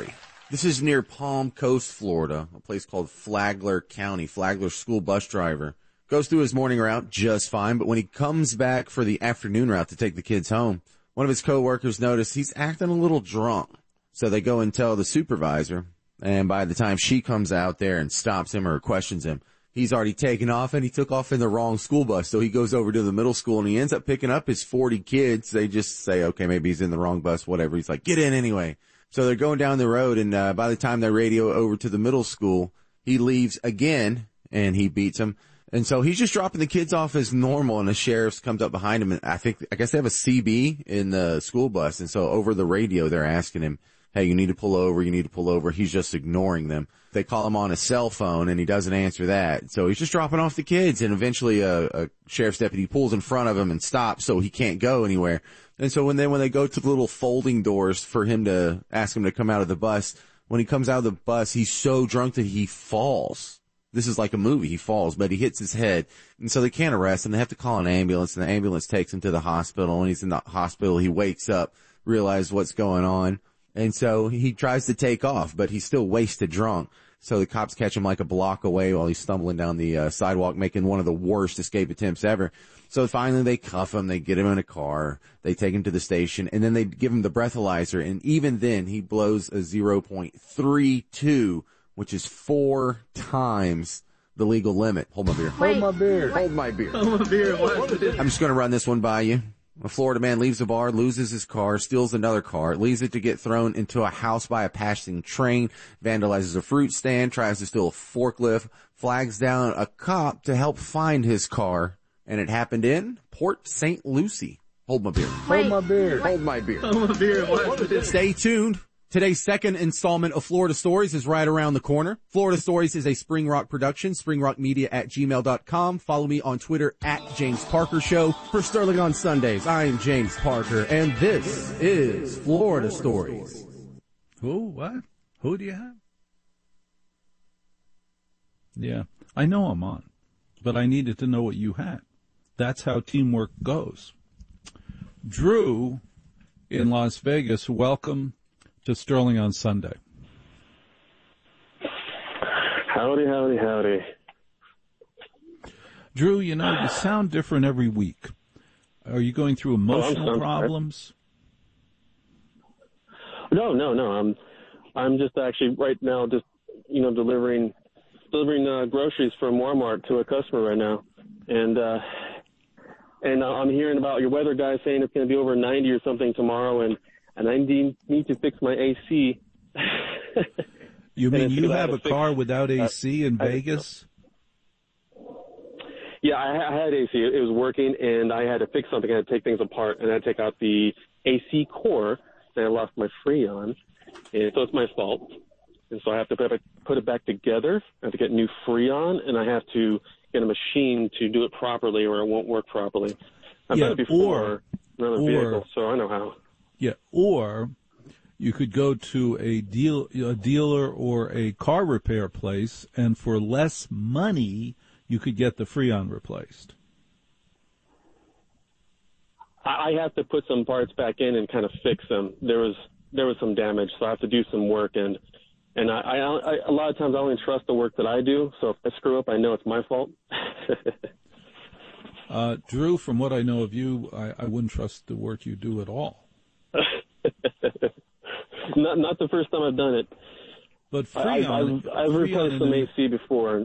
This is near Palm Coast, Florida, a place called Flagler County. Flagler school bus driver goes through his morning route just fine, but when he comes back for the afternoon route to take the kids home, one of his coworkers noticed he's acting a little drunk. So they go and tell the supervisor, and by the time she comes out there and stops him or questions him, he's already taken off, and he took off in the wrong school bus. So he goes over to the middle school, and he ends up picking up his 40 kids. They just say, okay, maybe he's in the wrong bus, whatever. He's like, get in anyway. So they're going down the road, and by the time they radio over to the middle school, he leaves again, and he beats him. And so he's just dropping the kids off as normal, and the sheriff comes up behind him, and I guess they have a CB in the school bus. And so over the radio, they're asking him, hey, you need to pull over, you need to pull over. He's just ignoring them. They call him on a cell phone, and he doesn't answer that. So he's just dropping off the kids, and eventually a sheriff's deputy pulls in front of him and stops so he can't go anywhere. And so when they go to the little folding doors for him to ask him to come out of the bus, when he comes out of the bus, he's so drunk that he falls. This is like a movie. He falls, but he hits his head. And so they can't arrest him. They have to call an ambulance, and the ambulance takes him to the hospital. When he's in the hospital, he wakes up, realizes what's going on. And so he tries to take off, but he's still wasted drunk. So the cops catch him like a block away while he's stumbling down the sidewalk, making one of the worst escape attempts ever. So finally they cuff him, they get him in a car, they take him to the station, and then they give him the breathalyzer. And even then he blows a 0.32, which is 4 times the legal limit. Hold my beer. Hold my beer. Hold my beer. Hold my beer. I'm just going to run this one by you. A Florida man leaves a bar, loses his car, steals another car, leaves it to get thrown into a house by a passing train, vandalizes a fruit stand, tries to steal a forklift, flags down a cop to help find his car, and it happened in Port St. Lucie. Hold my beer. Hold my beer. Hold my beer. Hold my beer. Stay tuned. Today's second installment of Florida Stories is right around the corner. Florida Stories is a Spring Rock production, springrockmedia@gmail.com. Follow me on Twitter @JamesParkerShow. For Sterling on Sundays, I am James Parker, and this is Florida Stories. Who? What? Who do you have? Yeah, I know I'm on, but I needed to know what you had. That's how teamwork goes. Drew in Las Vegas, welcome to Sterling on Sunday. Howdy, howdy, howdy. Drew, you know, you sound different every week. Are you going through emotional problems? No. I'm just actually right now just, delivering groceries from Walmart to a customer right now. And I'm hearing about your weather guy saying it's going to be over 90 or something tomorrow, and I need to fix my AC. You mean you have a car without AC in Vegas? Yeah, I had AC. It was working, and I had to fix something. I had to take things apart, and I had to take out the AC core, and I lost my Freon. And so it's my fault. And so I have to put it back together. I have to get new Freon, and I have to get a machine to do it properly, or it won't work properly. I've done it before in another vehicle, so I know how. Yeah, or you could go to a dealer or a car repair place, and for less money, you could get the Freon replaced. I have to put some parts back in and kind of fix them. There was some damage, so I have to do some work, and I a lot of times I only trust the work that I do. So if I screw up, I know it's my fault. Drew, from what I know of you, I wouldn't trust the work you do at all. Not the first time I've done it. But Freon, I've replaced some AC before.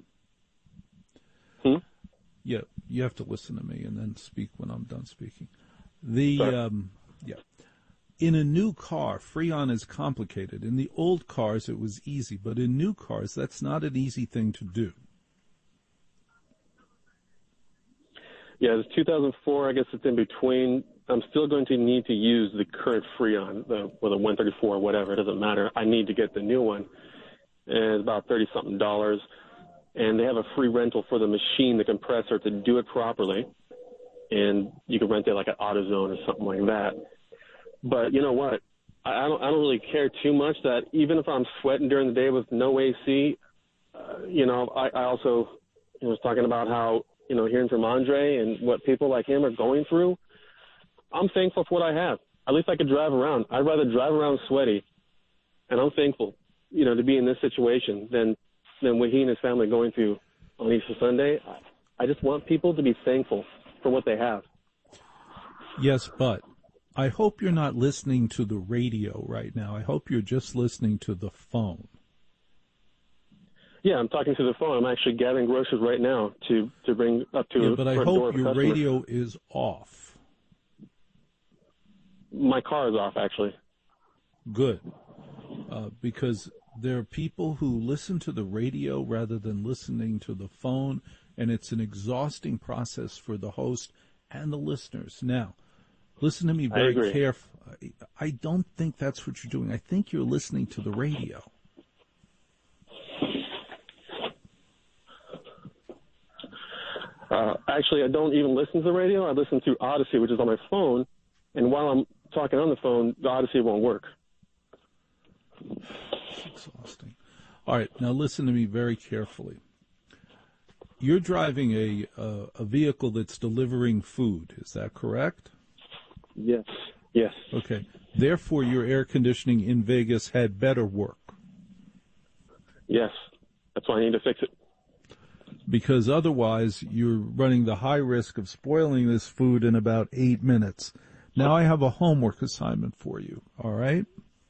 Yeah, you have to listen to me and then speak when I'm done speaking. In a new car, Freon is complicated. In the old cars, it was easy, but in new cars, that's not an easy thing to do. Yeah, it's 2004. I guess it's in between. I'm still going to need to use the current Freon, the 134 or whatever. It doesn't matter. I need to get the new one. And it's about $30-something. And they have a free rental for the machine, the compressor, to do it properly. And you can rent it like at AutoZone or something like that. But you know what? I don't really care too much that even if I'm sweating during the day with no AC, I also was talking about how, hearing from Andre and what people like him are going through. I'm thankful for what I have. At least I could drive around. I'd rather drive around sweaty, and I'm thankful. to be in this situation than what he and his family are going through on Easter Sunday. I just want people to be thankful for what they have. Yes, but I hope you're not listening to the radio right now. I hope you're just listening to the phone. Yeah, I'm talking to the phone. I'm actually gathering groceries right now to bring up to but I hope your radio is off. My car is off, actually. Good. Because there are people who listen to the radio rather than listening to the phone, and it's an exhausting process for the host and the listeners. Now, listen to me very carefully. I don't think that's what you're doing. I think you're listening to the radio. Actually, I don't even listen to the radio. I listen to Odyssey, which is on my phone, and while I'm talking on the phone, the Odyssey won't work. It's exhausting. All right, now listen to me very carefully. You're driving a vehicle that's delivering food. Is that correct? Yes. Yes. Okay. Therefore, your air conditioning in Vegas had better work. Yes. That's why I need to fix it. Because otherwise, you're running the high risk of spoiling this food in about 8 minutes. Now I have a homework assignment for you. All right?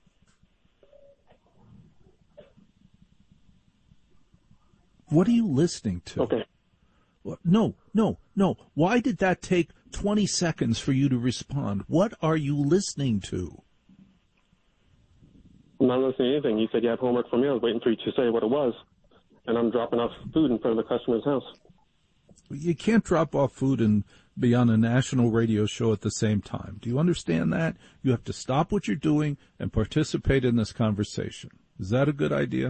What are you listening to? Okay. No. Why did that take 20 seconds for you to respond? What are you listening to? I'm not listening to anything. You said you have homework for me. I was waiting for you to say what it was. And I'm dropping off food in front of the customer's house. You can't drop off food and be on a national radio show at the same time. Do you understand that? You have to stop what you're doing and participate in this conversation. Is that a good idea?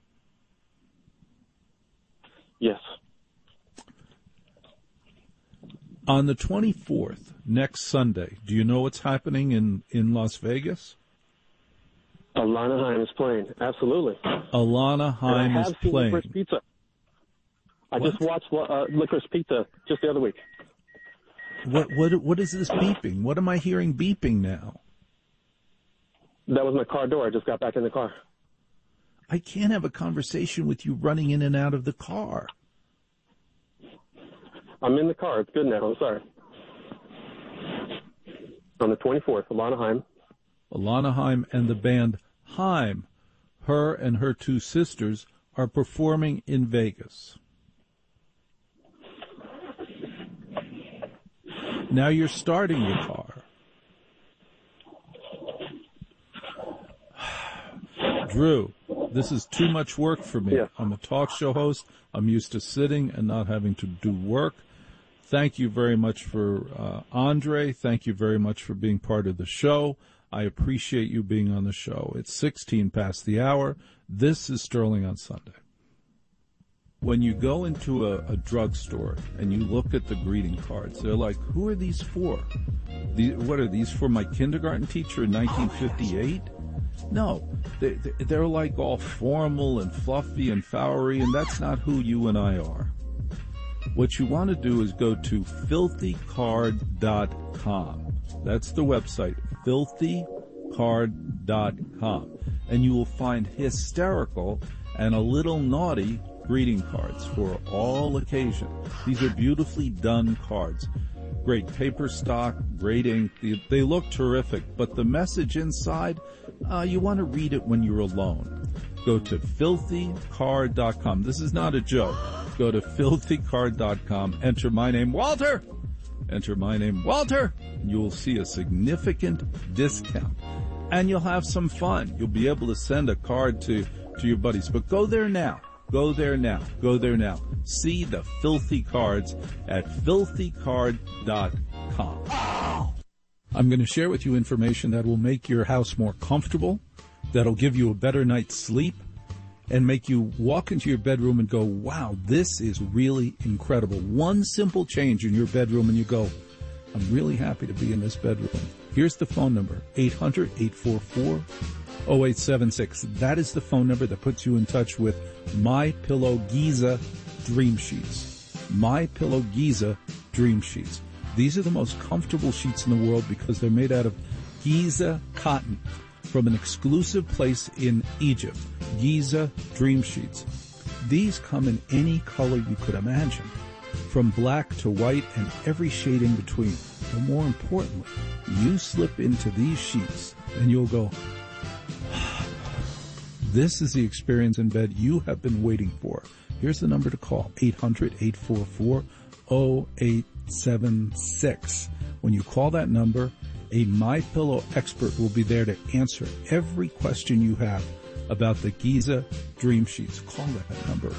Yes. On the 24th, next Sunday, do you know what's happening in Las Vegas? Alana Haim is playing. Absolutely. Alana Haim is playing. Licorice Pizza. I just watched Licorice Pizza just the other week. What is this beeping? What am I hearing beeping now? That was my car door. I just got back in the car. I can't have a conversation with you running in and out of the car. I'm in the car. It's good now. I'm sorry. On the 24th, Alana Haim. Alana Haim and the band Haim, her and her two sisters, are performing in Vegas. Now you're starting the car. Drew, this is too much work for me. Yeah. I'm a talk show host. I'm used to sitting and not having to do work. Thank you very much for Andre. Thank you very much for being part of the show. I appreciate you being on the show. It's 16 past the hour. This is Sterling on Sunday. When you go into a drugstore and you look at the greeting cards, they're like, who are these for? What are these for my kindergarten teacher in 1958? No, they're like all formal and fluffy and flowery, and that's not who you and I are. What you want to do is go to filthycard.com. That's the website, filthycard.com. And you will find hysterical and a little naughty greeting cards for all occasions. These are beautifully done cards. Great paper stock, great ink. They look terrific, but the message inside, you want to read it when you're alone. Go to filthycard.com. This is not a joke. Go to filthycard.com. Enter my name, Walter. Enter my name, Walter. And you will see a significant discount. And you'll have some fun. You'll be able to send a card to your buddies. But go there now. Go there now. Go there now. See the filthy cards at filthycard.com. I'm going to share with you information that will make your house more comfortable, that'll give you a better night's sleep, and make you walk into your bedroom and go, wow, this is really incredible. One simple change in your bedroom and you go, I'm really happy to be in this bedroom. Here's the phone number, 800-844-0876. That is the phone number that puts you in touch with MyPillow Giza Dream Sheets. MyPillow Giza Dream Sheets. These are the most comfortable sheets in the world because they're made out of Giza cotton from an exclusive place in Egypt. Giza Dream Sheets. These come in any color you could imagine, from black to white and every shade in between. But more importantly, you slip into these sheets and you'll go, this is the experience in bed you have been waiting for. Here's the number to call, 800-844-0876. When you call that number, a MyPillow expert will be there to answer every question you have about the Giza Dream Sheets. Call that number,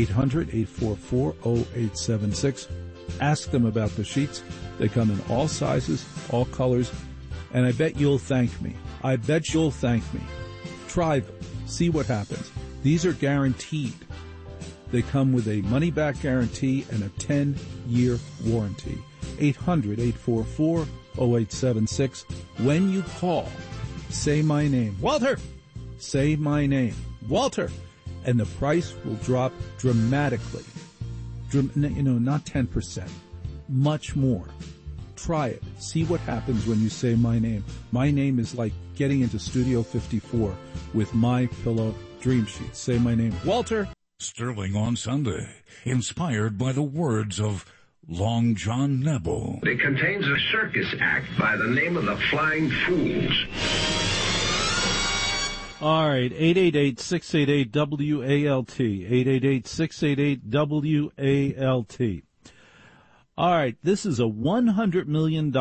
800-844-0876. Ask them about the sheets. They come in all sizes, all colors, and I bet you'll thank me. I bet you'll thank me. Try them. See what happens. These are guaranteed. They come with a money-back guarantee and a 10-year warranty. 800-844-0876. When you call, say my name, Walter. Say my name, Walter. And the price will drop dramatically. Not 10%, much more. Try it. See what happens when you say my name. My name is like getting into Studio 54 with MyPillow Dream Sheets. Say my name, Walter. Sterling on Sunday, inspired by the words of Long John Nebel. It contains a circus act by the name of the Flying Fools. All right, 888-688-WALT, 888-688-WALT. All right, this is a $100 million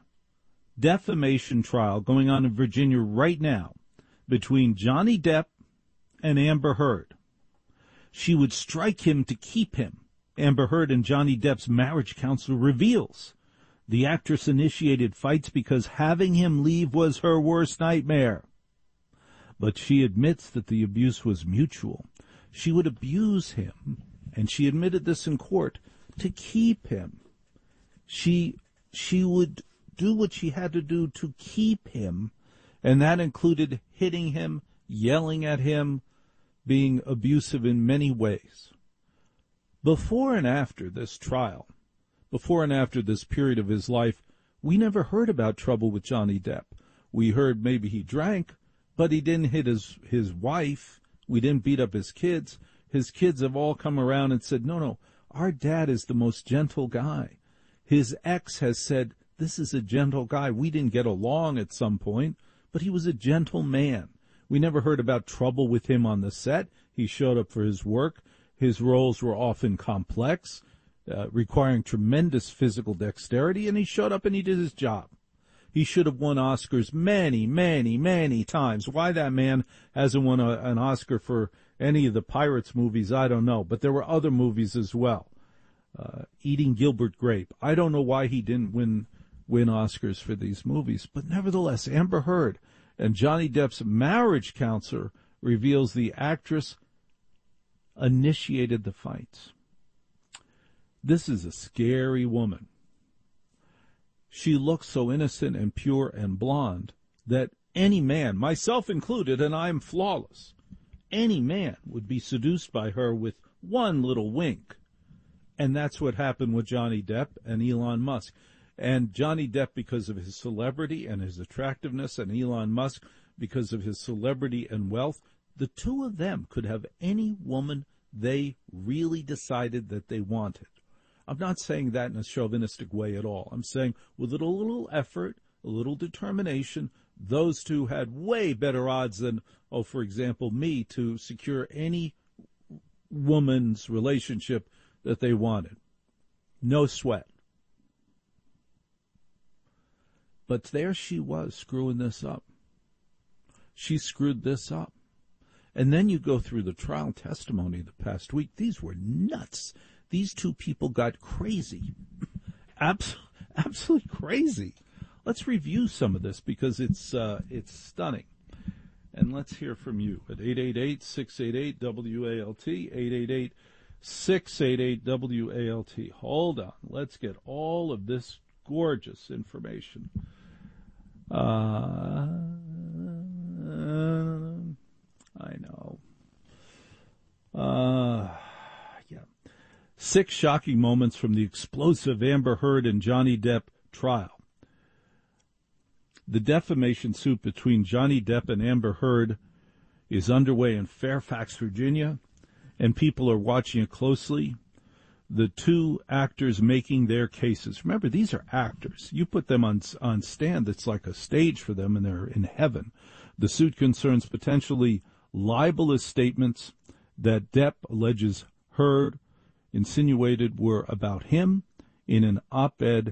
defamation trial going on in Virginia right now between Johnny Depp and Amber Heard. She would strike him to keep him. Amber Heard and Johnny Depp's marriage counsel reveals the actress initiated fights because having him leave was her worst nightmare. But she admits that the abuse was mutual. She would abuse him, and she admitted this in court, to keep him. She would do what she had to do to keep him, and that included hitting him, yelling at him, being abusive in many ways. Before and after this trial, before and after this period of his life, we never heard about trouble with Johnny Depp. We heard maybe he drank, but he didn't hit his wife. We didn't beat up his kids. His kids have all come around and said, no, our dad is the most gentle guy. His ex has said, this is a gentle guy. We didn't get along at some point, but he was a gentle man. We never heard about trouble with him on the set. He showed up for his work. His roles were often complex, requiring tremendous physical dexterity, and he showed up and he did his job. He should have won Oscars many, many, many times. Why that man hasn't won an Oscar for any of the Pirates movies, I don't know. But there were other movies as well. Eating Gilbert Grape. I don't know why he didn't win Oscars for these movies. But nevertheless, Amber Heard and Johnny Depp's marriage counselor reveals the actress initiated the fights. This is a scary woman. She looks so innocent and pure and blonde that any man, myself included, and I'm flawless, any man would be seduced by her with one little wink. And that's what happened with Johnny Depp and Elon Musk. And Johnny Depp because of his celebrity and his attractiveness, and Elon Musk because of his celebrity and wealth, the two of them could have any woman they really decided that they wanted. I'm not saying that in a chauvinistic way at all. I'm saying with a little effort, a little determination, those two had way better odds than, for example, me to secure any woman's relationship that they wanted. No sweat. But there she was screwing this up. She screwed this up. And then you go through the trial testimony the past week. These were nuts. These two people got crazy. Absolutely crazy. Let's review some of this because it's stunning. And let's hear from you at 888-688-WALT, 888-688-WALT. Hold on. Let's get all of this gorgeous information. I know. Yeah. 6 shocking moments from the explosive Amber Heard and Johnny Depp trial. The defamation suit between Johnny Depp and Amber Heard is underway in Fairfax, Virginia, and people are watching it closely. The two actors making their cases. Remember, these are actors. You put them on stand, it's like a stage for them, and they're in heaven. The suit concerns potentially libelous statements that Depp alleges Heard insinuated were about him in an op-ed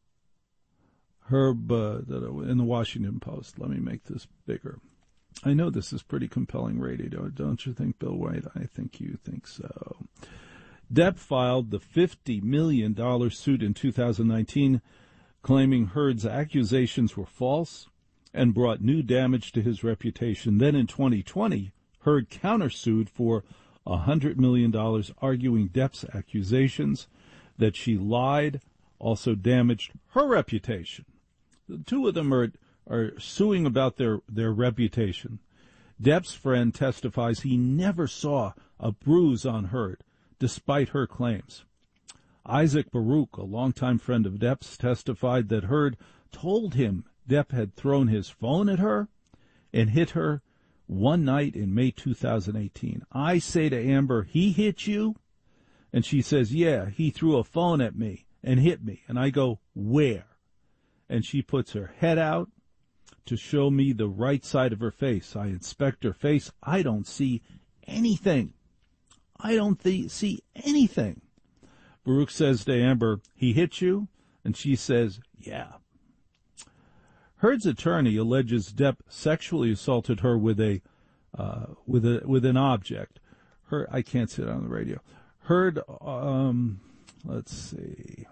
in the Washington Post. Let me make this bigger. I know this is pretty compelling radio, don't you think, Bill White? I think you think so. Depp filed the $50 million suit in 2019, claiming Heard's accusations were false and brought new damage to his reputation. Then in 2020, Heard countersued for $100 million, arguing Depp's accusations that she lied also damaged her reputation. The two of them are suing about their reputation. Depp's friend testifies he never saw a bruise on Heard, despite her claims. Isaac Baruch, a longtime friend of Depp's, testified that Heard told him Depp had thrown his phone at her and hit her one night in May 2018. I say to Amber, he hit you? And she says, yeah, he threw a phone at me and hit me. And I go, where? And she puts her head out to show me the right side of her face. I inspect her face. I don't see anything. I don't see anything. Baruch says to Amber, he hit you? And she says, yeah. Heard's attorney alleges Depp sexually assaulted her with an object. I can't say it on the radio. Heard, let's see.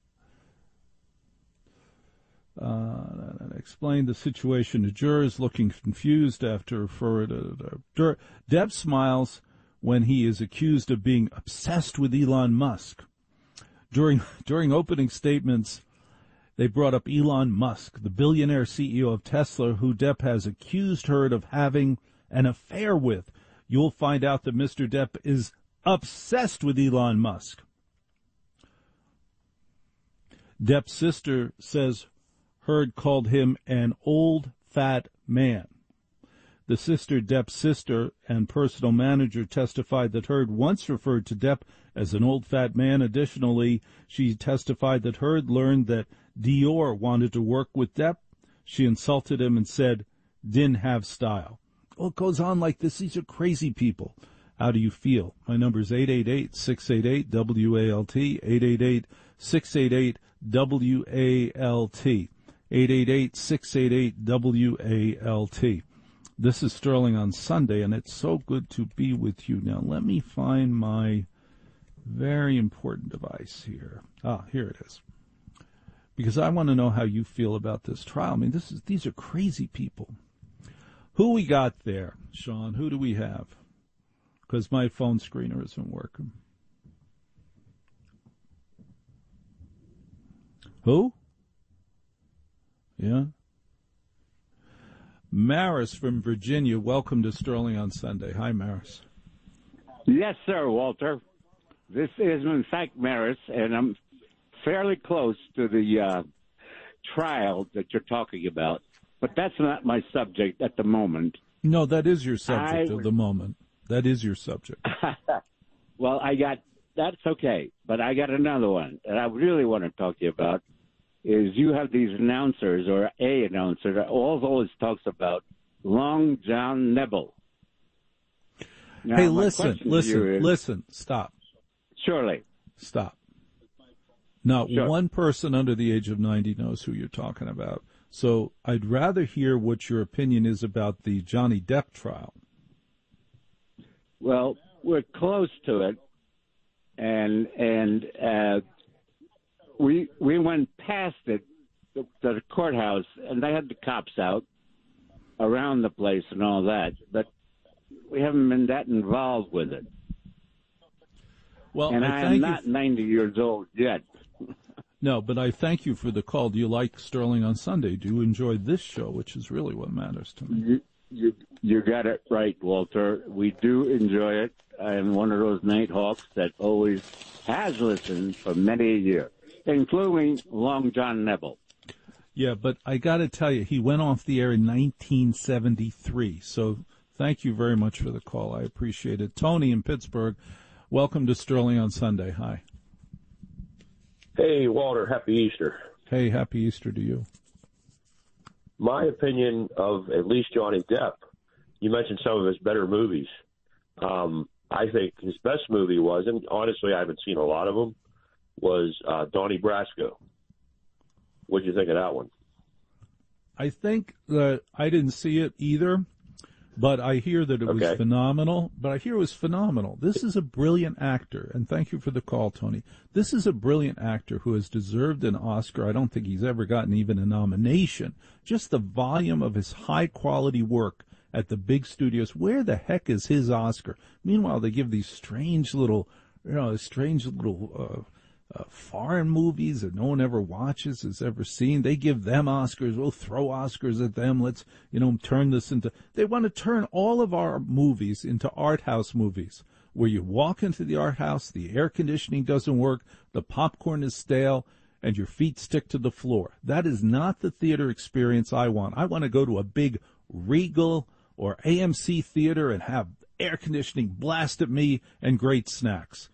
Explained the situation to jurors looking confused after Depp smiles when he is accused of being obsessed with Elon Musk. During opening statements, they brought up Elon Musk, the billionaire CEO of Tesla, who Depp has accused Heard of having an affair with. You'll find out that Mr. Depp is obsessed with Elon Musk. Depp's sister says Heard called him an old, fat man. The sister, Depp's sister and personal manager, testified that Heard once referred to Depp as an old, fat man. Additionally, she testified that Heard learned that Dior wanted to work with Depp. She insulted him and said, didn't have style. Well, it goes on like this. These are crazy people. How do you feel? My number is 888-688-WALT, 888-688-WALT, 888-688-WALT. This is Sterling on Sunday, and it's so good to be with you. Now, let me find my very important device here. Here it is. Because I want to know how you feel about this trial. I mean, these are crazy people. Who we got there, Sean? Who do we have? Because my phone screener isn't working. Who? Yeah? Maris from Virginia, welcome to Sterling on Sunday. Hi, Maris. Yes, sir, Walter. This is, in fact, Maris, and I'm fairly close to the trial that you're talking about, but that's not my subject at the moment. No, that is your subject at the moment. That is your subject. Well, that's okay, but I got another one that I really want to talk to you about. Is you have these announcers, or a announcer, that always talks about Long John Nebel. Now, hey, listen, stop. Surely. Stop. Not one person under the age of 90 knows who you're talking about. So I'd rather hear what your opinion is about the Johnny Depp trial. Well, we're close to it, and we went past it to the courthouse, and they had the cops out around the place and all that, but we haven't been that involved with it. Well, and I am not 90 years old yet. No, but I thank you for the call. Do you like Sterling on Sunday? Do you enjoy this show, which is really what matters to me? You got it right, Walter. We do enjoy it. I am one of those Nighthawks that always has listened for many a year, including Long John Nebel. Yeah, but I got to tell you, he went off the air in 1973. So Thank you very much for the call. I appreciate it. Tony in Pittsburgh, welcome to Sterling on Sunday. Hi. Hey, Walter, happy Easter. Hey, happy Easter to you. My opinion of at least Johnny Depp, you mentioned some of his better movies. I think his best movie was, and honestly I haven't seen a lot of them, was Donnie Brasco. What did you think of that one? I think that I didn't see it either, but I hear that it was phenomenal. This is a brilliant actor, and thank you for the call, Tony. This is a brilliant actor who has deserved an Oscar. I don't think he's ever gotten even a nomination. Just the volume of his high-quality work at the big studios. Where the heck is his Oscar? Meanwhile, they give these strange little foreign movies that no one ever watches, has ever seen. They give them Oscars. We'll throw Oscars at them. Let's, turn this into... They want to turn all of our movies into art house movies, where you walk into the art house, the air conditioning doesn't work, the popcorn is stale, and your feet stick to the floor. That is not the theater experience I want. I want to go to a big Regal or AMC theater and have air conditioning blast at me and great snacks.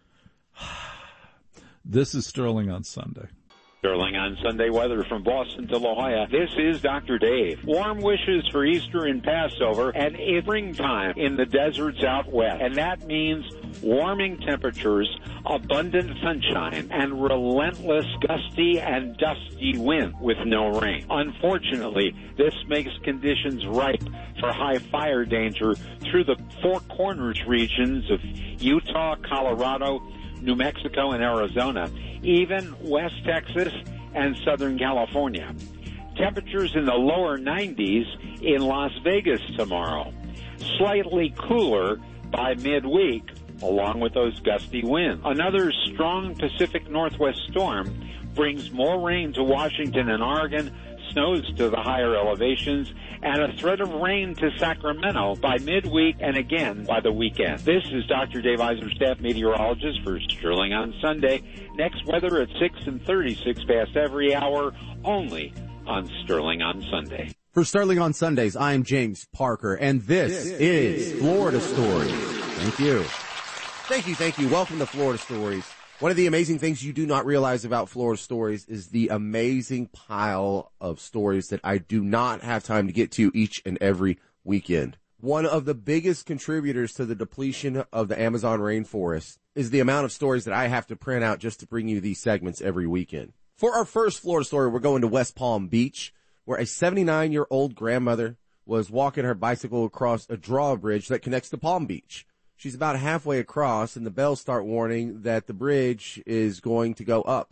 This is Sterling on Sunday. Sterling on Sunday weather from Boston to La Jolla. This is Dr. Dave. Warm wishes for Easter and Passover and springtime in the deserts out west. And that means warming temperatures, abundant sunshine, and relentless gusty and dusty wind with no rain. Unfortunately, this makes conditions ripe for high fire danger through the Four Corners regions of Utah, Colorado, New Mexico, and Arizona, even West Texas and Southern California. Temperatures in the lower 90s in Las Vegas tomorrow. Slightly cooler by midweek, along with those gusty winds. Another strong Pacific Northwest storm brings more rain to Washington and Oregon, snows to the higher elevations, and a threat of rain to Sacramento by midweek and again by the weekend. This is Dr. Dave Eisner, staff meteorologist for Sterling on Sunday. Next weather at 6 and 36 past every hour, only on Sterling on Sunday. For Sterling on Sundays, I'm James Parker, and this is Florida Stories. Thank you. Thank you. Welcome to Florida Stories. One of the amazing things you do not realize about Florida Stories is the amazing pile of stories that I do not have time to get to each and every weekend. One of the biggest contributors to the depletion of the Amazon rainforest is the amount of stories that I have to print out just to bring you these segments every weekend. For our first Florida story, we're going to West Palm Beach, where a 79-year-old grandmother was walking her bicycle across a drawbridge that connects to Palm Beach. She's about halfway across, and the bells start warning that the bridge is going to go up.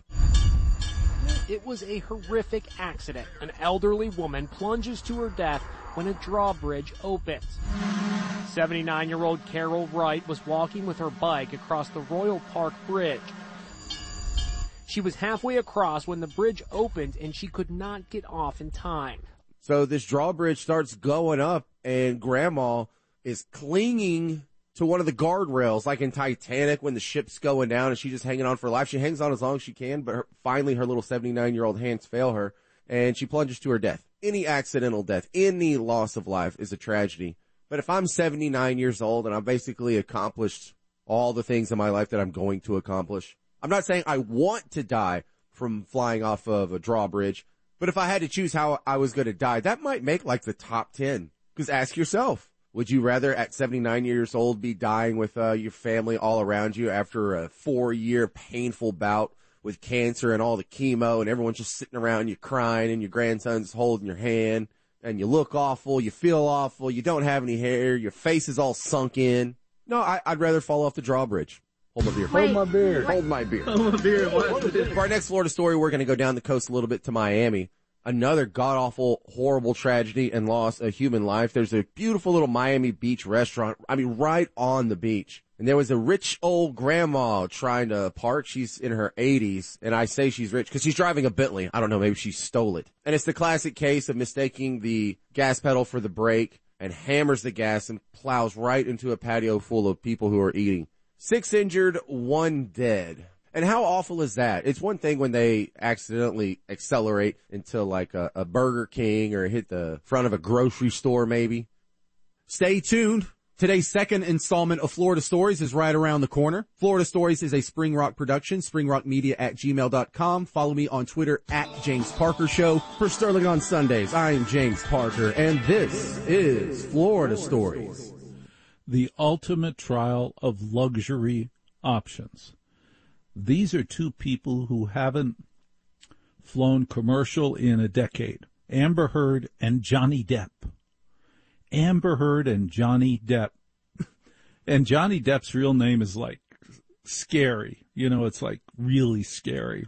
It was a horrific accident. An elderly woman plunges to her death when a drawbridge opens. 79-year-old Carol Wright was walking with her bike across the Royal Park Bridge. She was halfway across when the bridge opened, and she could not get off in time. So this drawbridge starts going up, and Grandma is clinging to one of the guardrails, like in Titanic when the ship's going down and she's just hanging on for life. She hangs on as long as she can, but finally her little 79-year-old hands fail her, and she plunges to her death. Any accidental death, any loss of life is a tragedy. But if I'm 79 years old and I've basically accomplished all the things in my life that I'm going to accomplish, I'm not saying I want to die from flying off of a drawbridge, but if I had to choose how I was going to die, that might make like the top 10. Because ask yourself, would you rather at 79 years old be dying with your family all around you after a 4-year painful bout with cancer and all the chemo and everyone's just sitting around you crying and your grandson's holding your hand and you look awful, you feel awful, you don't have any hair, your face is all sunk in? No, I'd rather fall off the drawbridge. Hold my beer. Hold my beer. Hold my beer. Hold my beer. For our next Florida story, we're going to go down the coast a little bit to Miami. Another god-awful, horrible tragedy and loss of human life. There's a beautiful little Miami Beach restaurant, right on the beach. And there was a rich old grandma trying to park. She's in her 80s, and I say she's rich because she's driving a Bentley. I don't know, maybe she stole it. And it's the classic case of mistaking the gas pedal for the brake and hammers the gas and plows right into a patio full of people who are eating. 6 injured, 1 dead. And how awful is that? It's one thing when they accidentally accelerate into like a Burger King or hit the front of a grocery store maybe. Stay tuned. Today's second installment of Florida Stories is right around the corner. Florida Stories is a Spring Rock production, springrockmedia@gmail.com. Follow me on Twitter @James Parker Show. For Sterling on Sundays, I am James Parker, and this is Florida Stories. The ultimate trial of luxury options. These are two people who haven't flown commercial in a decade. Amber Heard and Johnny Depp. Amber Heard and Johnny Depp. And Johnny Depp's real name is like scary. You know, it's like really scary.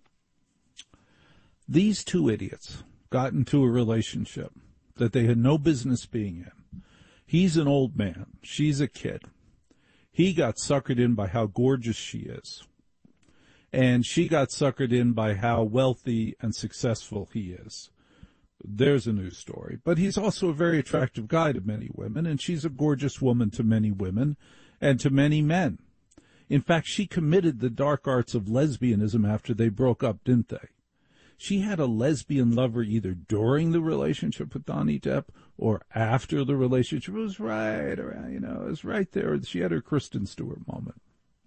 These two idiots got into a relationship that they had no business being in. He's an old man. She's a kid. He got suckered in by how gorgeous she is. And she got suckered in by how wealthy and successful he is. There's a news story. But he's also a very attractive guy to many women, and she's a gorgeous woman to many women and to many men. In fact, she committed the dark arts of lesbianism after they broke up, didn't they? She had a lesbian lover either during the relationship with Johnny Depp or after the relationship. It was right around, you know, it was right there. She had her Kristen Stewart moment.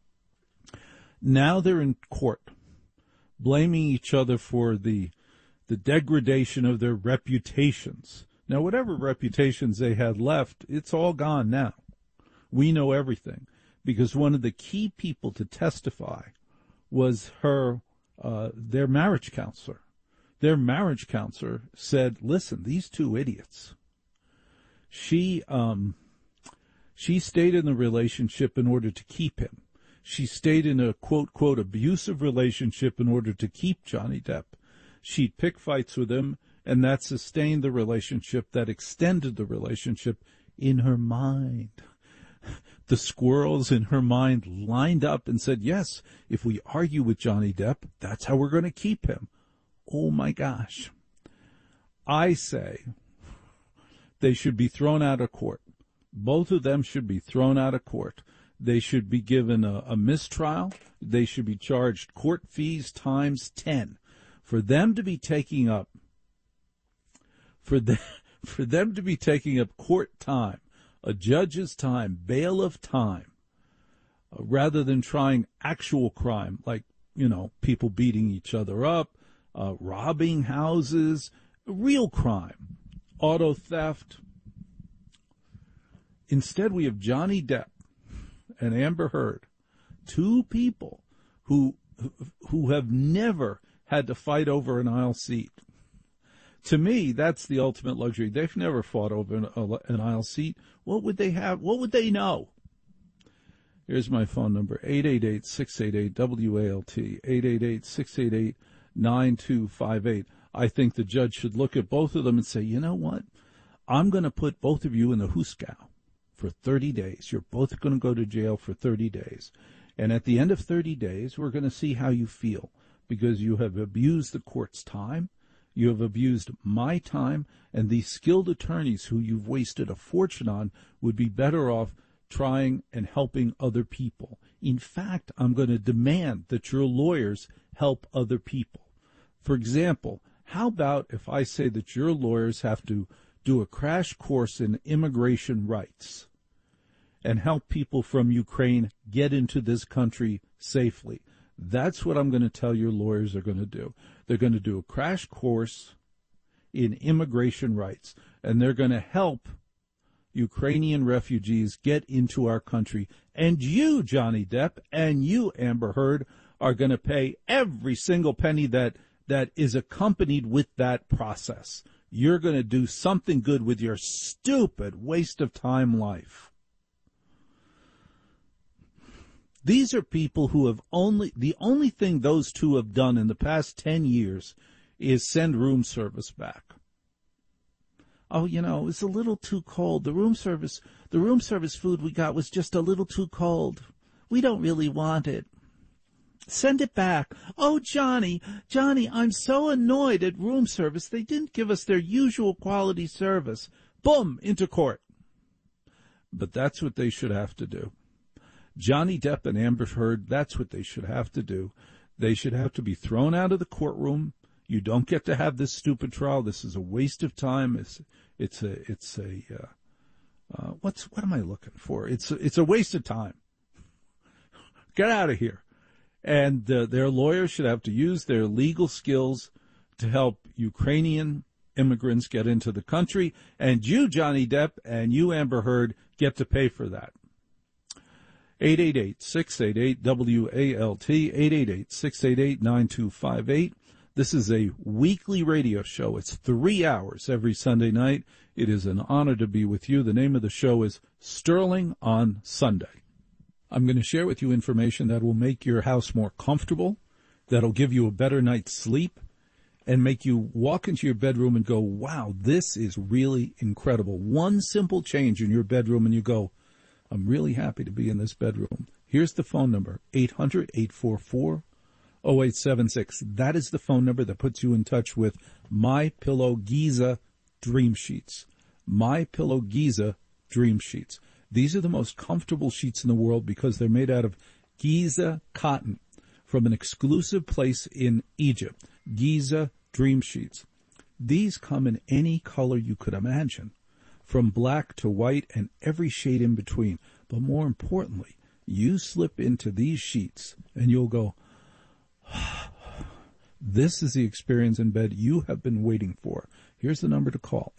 Now they're in court, blaming each other for the degradation of their reputations. Now, whatever reputations they had left, it's all gone now. We know everything because one of the key people to testify was their marriage counselor. Their marriage counselor said, listen, these two idiots, she stayed in the relationship in order to keep him. She stayed in a quote, quote, abusive relationship in order to keep Johnny Depp. She'd pick fights with him, and that sustained the relationship, that extended the relationship in her mind. The squirrels in her mind lined up and said, yes, if we argue with Johnny Depp, that's how we're going to keep him. Oh, my gosh. I say they should be thrown out of court. Both of them should be thrown out of court. They should be given a mistrial. They should be charged court fees times 10. For them to be taking up court time, a judge's time, bailiff time, rather than trying actual crime, like, you know, people beating each other up, robbing houses, real crime, auto theft. Instead, we have Johnny Depp and Amber Heard, two people who have never had to fight over an aisle seat. To me, that's the ultimate luxury. They've never fought over an aisle seat. What would they have? What would they know? Here's my phone number, 888-688-WALT, 888-688-9258. I think the judge should look at both of them and say, you know what? I'm going to put both of you in the Huskow for 30 days. You're both going to go to jail for 30 days. And at the end of 30 days, we're going to see how you feel, because you have abused the court's time, you have abused my time, and these skilled attorneys who you've wasted a fortune on would be better off trying and helping other people. In fact, I'm going to demand that your lawyers help other people. For example, how about if I say that your lawyers have to do a crash course in immigration rights and help people from Ukraine get into this country safely? That's what I'm going to tell your lawyers are going to do. They're going to do a crash course in immigration rights, and they're going to help Ukrainian refugees get into our country. And you, Johnny Depp, and you, Amber Heard, are going to pay every single penny that is accompanied with that process. You're going to do something good with your stupid waste of time life. These are people who have the only thing those two have done in the past 10 years is send room service back. Oh, you know, it's a little too cold. The room service food we got was just a little too cold. We don't really want it. Send it back. Oh, Johnny, I'm so annoyed at room service. They didn't give us their usual quality service. Boom, into court. But that's what they should have to do. Johnny Depp and Amber Heard, that's what they should have to do. They should have to be thrown out of the courtroom. You don't get to have this stupid trial. This is a waste of time. It's a what am I looking for? It's a waste of time. Get out of here. And their lawyers should have to use their legal skills to help Ukrainian immigrants get into the country. And you, Johnny Depp, and you, Amber Heard, get to pay for that. 888-688-WALT, 888-688-9258. This is a weekly radio show. It's 3 hours every Sunday night. It is an honor to be with you. The name of the show is Sterling on Sunday. I'm going to share with you information that will make your house more comfortable, that'll give you a better night's sleep, and make you walk into your bedroom and go, wow, this is really incredible. One simple change in your bedroom and you go, I'm really happy to be in this bedroom. Here's the phone number, 800-844-0876. That is the phone number that puts you in touch with MyPillow Giza Dream Sheets. MyPillow Giza Dream Sheets. These are the most comfortable sheets in the world because they're made out of Giza cotton from an exclusive place in Egypt. Giza Dream Sheets. These come in any color you could imagine, from black to white and every shade in between. But more importantly, you slip into these sheets and you'll go, this is the experience in bed you have been waiting for. Here's the number to call,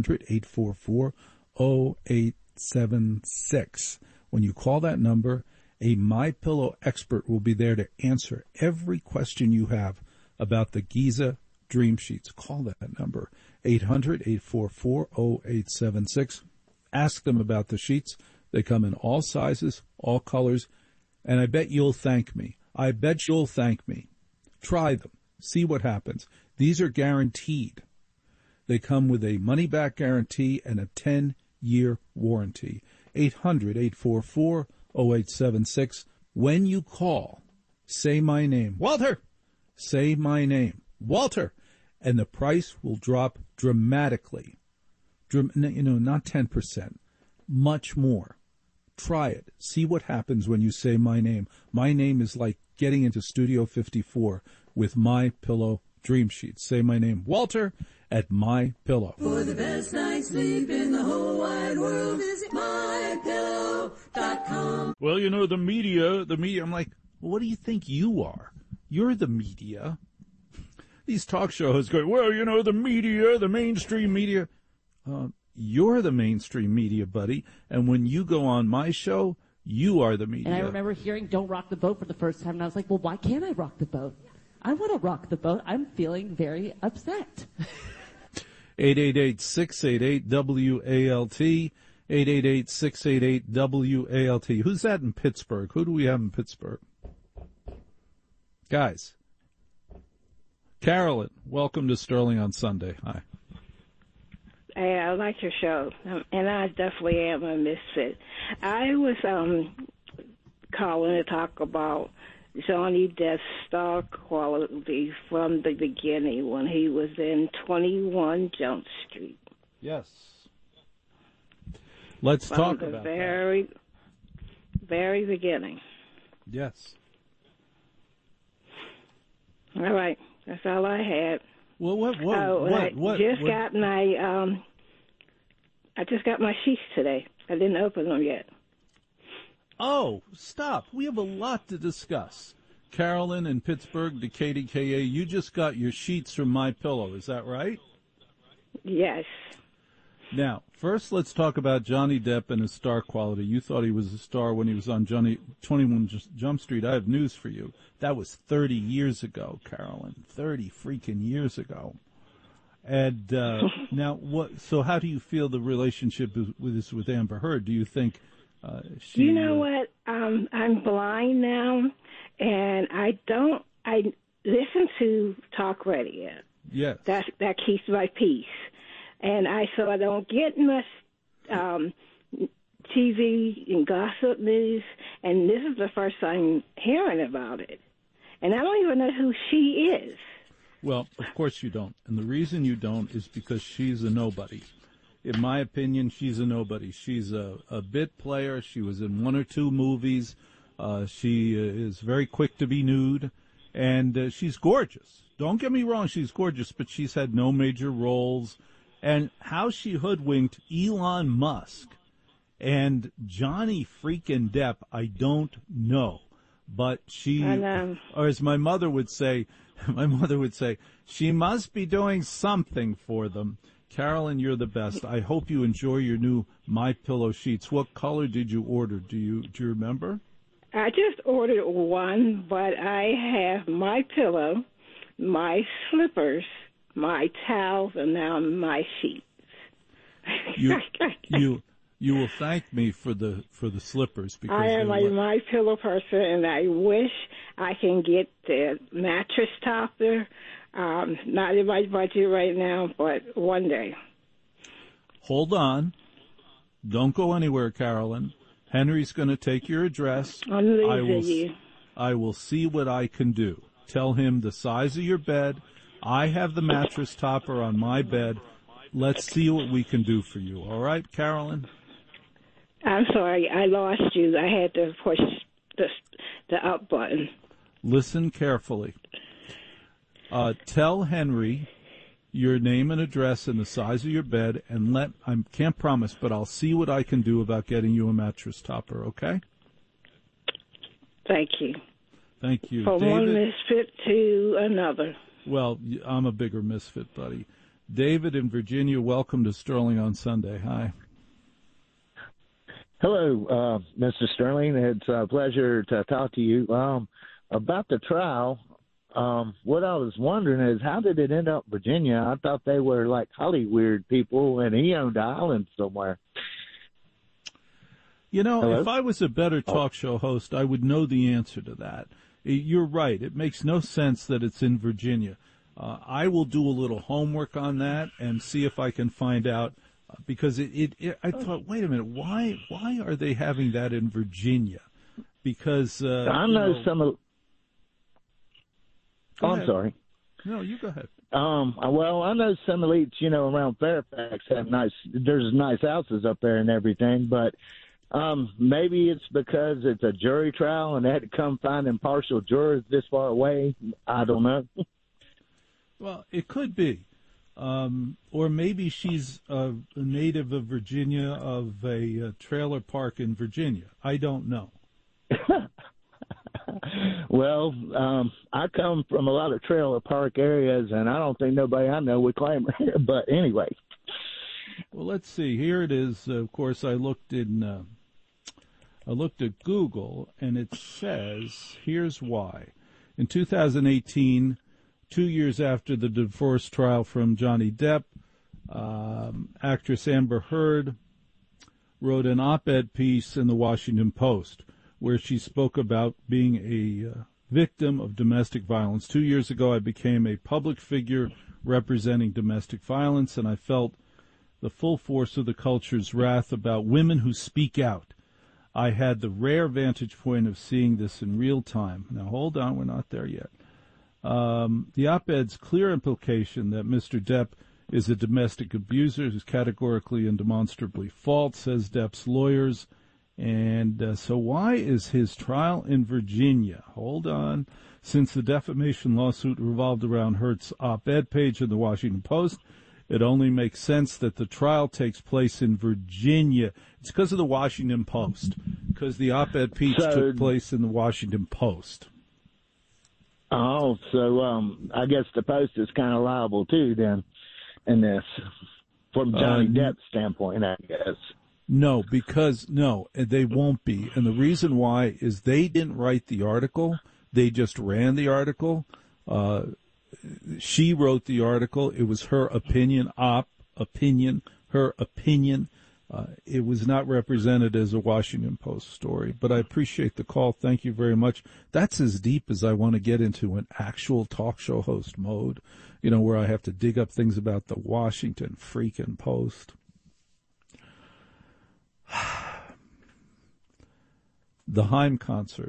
800-844-0876. When you call that number, a MyPillow expert will be there to answer every question you have about the Giza Dream Sheets. Call that number, 800-844-0876. Ask them about the sheets. They come in all sizes, all colors, and I bet you'll thank me. I bet you'll thank me. Try them. See what happens. These are guaranteed. They come with a money-back guarantee and a 10-year warranty. 800-844-0876. When you call, say my name. Walter! Say my name. Walter! And the price will drop dramatically. Not 10%. Much more. Try it. See what happens when you say my name. My name is like getting into Studio 54 with MyPillow Dream Sheets. Say my name. Walter at MyPillow. For the best night's sleep in the whole wide world, visit MyPillow.com. Well, the media, I'm like, well, what do you think you are? You're the media. These talk shows go, well, the media, the mainstream media. You're the mainstream media, buddy. And when you go on my show, you are the media. And I remember hearing Don't Rock the Boat for the first time, and I was like, well, why can't I rock the boat? I want to rock the boat. I'm feeling very upset. 888-688-WALT, 888-688-WALT. Who's that in Pittsburgh? Who do we have in Pittsburgh? Guys. Carolyn, welcome to Sterling on Sunday. Hi. Hey, I like your show, and I definitely am a misfit. I was calling to talk about Johnny Depp's star quality from the beginning when he was in 21 Jump Street. Yes. Let's talk about that. Very beginning. Yes. All right. That's all I had. Well, what? I just got my sheets today. I didn't open them yet. Oh, stop. We have a lot to discuss. Carolyn in Pittsburgh, to KDKA, you just got your sheets from MyPillow. Is that right? Yes. Now, first let's talk about Johnny Depp and his star quality. You thought he was a star when he was on 21 Jump Street. I have news for you. That was 30 years ago, Carolyn. 30 freaking years ago. And now, what? So, how do you feel the relationship with Amber Heard? Do you think she? You know what? I'm blind now, and I listen to talk radio. Yes. That keeps my peace, and I don't get much TV and gossip news, and this is the first time hearing about it, and I don't even know who she is. Well, of course you don't. And the reason you don't is because she's a nobody. In my opinion, she's a nobody. She's a bit player. She was in one or two movies. She is very quick to be nude. And she's gorgeous. Don't get me wrong, she's gorgeous, but she's had no major roles. And how she hoodwinked Elon Musk And Johnny freaking Depp, I don't know. But she, or as my mother would say, she must be doing something for them. Carolyn, you're the best. I hope you enjoy your new MyPillow sheets. What color did you order? Do you remember? I just ordered one, but I have my pillow, my slippers, my towels, and now my sheets. You will thank me for the slippers because I am a my pillow person, and I wish I can get the mattress topper. Not in my budget right now, but one day. Hold on. Don't go anywhere, Carolyn. Henry's going to take your address. I will see what I can do. Tell him the size of your bed. I have the mattress topper on my bed. Let's see what we can do for you. All right, Carolyn? I'm sorry. I lost you. I had to push the up button. Listen carefully. Tell Henry your name and address and the size of your bed, and I can't promise, but I'll see what I can do about getting you a mattress topper, okay? Thank you. Thank you. From David, one misfit to another. Well, I'm a bigger misfit, buddy. David in Virginia, welcome to Sterling on Sunday. Hi. Hello, Mr. Sterling. It's a pleasure to talk to you. About the trial, what I was wondering is how did it end up in Virginia? I thought they were like Hollywood people and he owned an island somewhere. You know, Hello? If I was a better talk show host, I would know the answer to that. You're right. It makes no sense that it's in Virginia. I will do a little homework on that and see if I can find out because I thought, wait a minute, why are they having that in Virginia? Because I know some of. Oh, I'm sorry. No, you go ahead. Well, I know some elites, around Fairfax there's nice houses up there and everything, but maybe it's because it's a jury trial and they had to come find impartial jurors this far away. I don't know. Well, it could be. Or maybe she's a native of Virginia, of a trailer park in Virginia. I don't know. Well, I come from a lot of trailer park areas, and I don't think nobody I know would claim her. But anyway. Well, let's see. Here it is. Of course, I looked at Google, and it says, here's why. In 2018, 2 years after the divorce trial from Johnny Depp, actress Amber Heard wrote an op-ed piece in the Washington Post where she spoke about being a victim of domestic violence. 2 years ago, I became a public figure representing domestic violence, and I felt the full force of the culture's wrath about women who speak out. I had the rare vantage point of seeing this in real time. Now, hold on, we're not there yet. The op-ed's clear implication that Mr. Depp is a domestic abuser is categorically and demonstrably false, says Depp's lawyers. And so why is his trial in Virginia? Hold on. Since the defamation lawsuit revolved around Heard's op-ed page in the Washington Post, it only makes sense that the trial takes place in Virginia. It's because of the Washington Post, because the op-ed piece took place in the Washington Post. Oh, so I guess the Post is kind of liable too then in this, from Johnny Depp's standpoint, I guess. No, they won't be. And the reason why is they didn't write the article. They just ran the article. She wrote the article. It was her opinion, her opinion. It was not represented as a Washington Post story. But I appreciate the call. Thank you very much. That's as deep as I want to get into an actual talk show host mode, where I have to dig up things about the Washington freaking Post. The Haim concert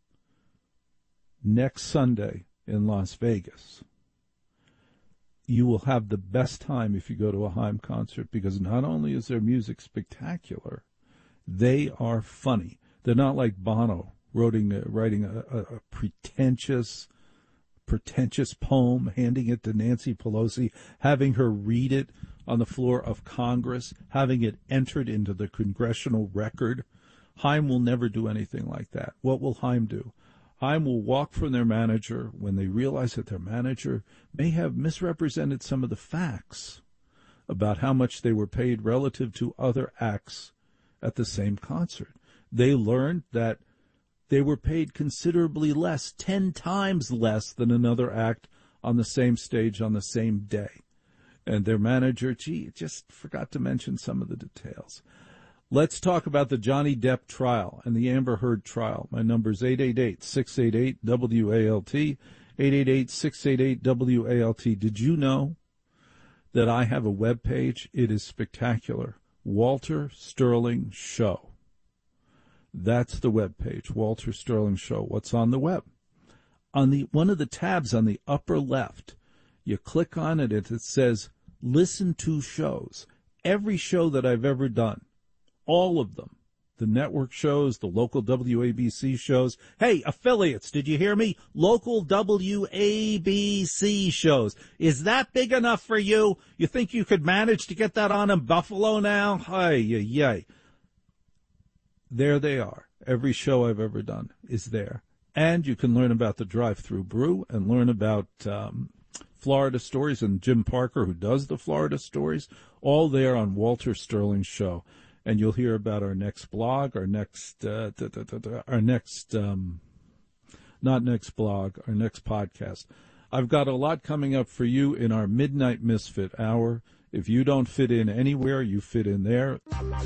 next Sunday in Las Vegas. You will have the best time if you go to a Haim concert because not only is their music spectacular, they are funny. They're not like Bono writing a pretentious poem, handing it to Nancy Pelosi, having her read it on the floor of Congress, having it entered into the congressional record. Heim will never do anything like that. What will Heim do? Heim will walk from their manager when they realize that their manager may have misrepresented some of the facts about how much they were paid relative to other acts at the same concert. They learned that they were paid considerably less, 10 times less than another act on the same stage on the same day. And their manager, just forgot to mention some of the details. Let's talk about the Johnny Depp trial and the Amber Heard trial. My number is 888-688-WALT, 888-688-WALT. Did you know that I have a web page? It is spectacular. Walter Sterling Show. That's the web page, Walter Sterling Show. What's on the web? On one of the tabs on the upper left, you click on it, and it says, listen to shows. Every show that I've ever done, all of them, the network shows, the local WABC shows. Hey, affiliates, did you hear me? Local WABC shows. Is that big enough for you? You think you could manage to get that on in Buffalo now? Hey. There they are. Every show I've ever done is there. And you can learn about the Drive-Thru Brew and learn about Florida Stories and Jim Parker, who does the Florida Stories, all there on Walter Sterling Show. And you'll hear about our next blog, our next podcast. I've got a lot coming up for you in our Midnight Misfit Hour. If you don't fit in anywhere, you fit in there.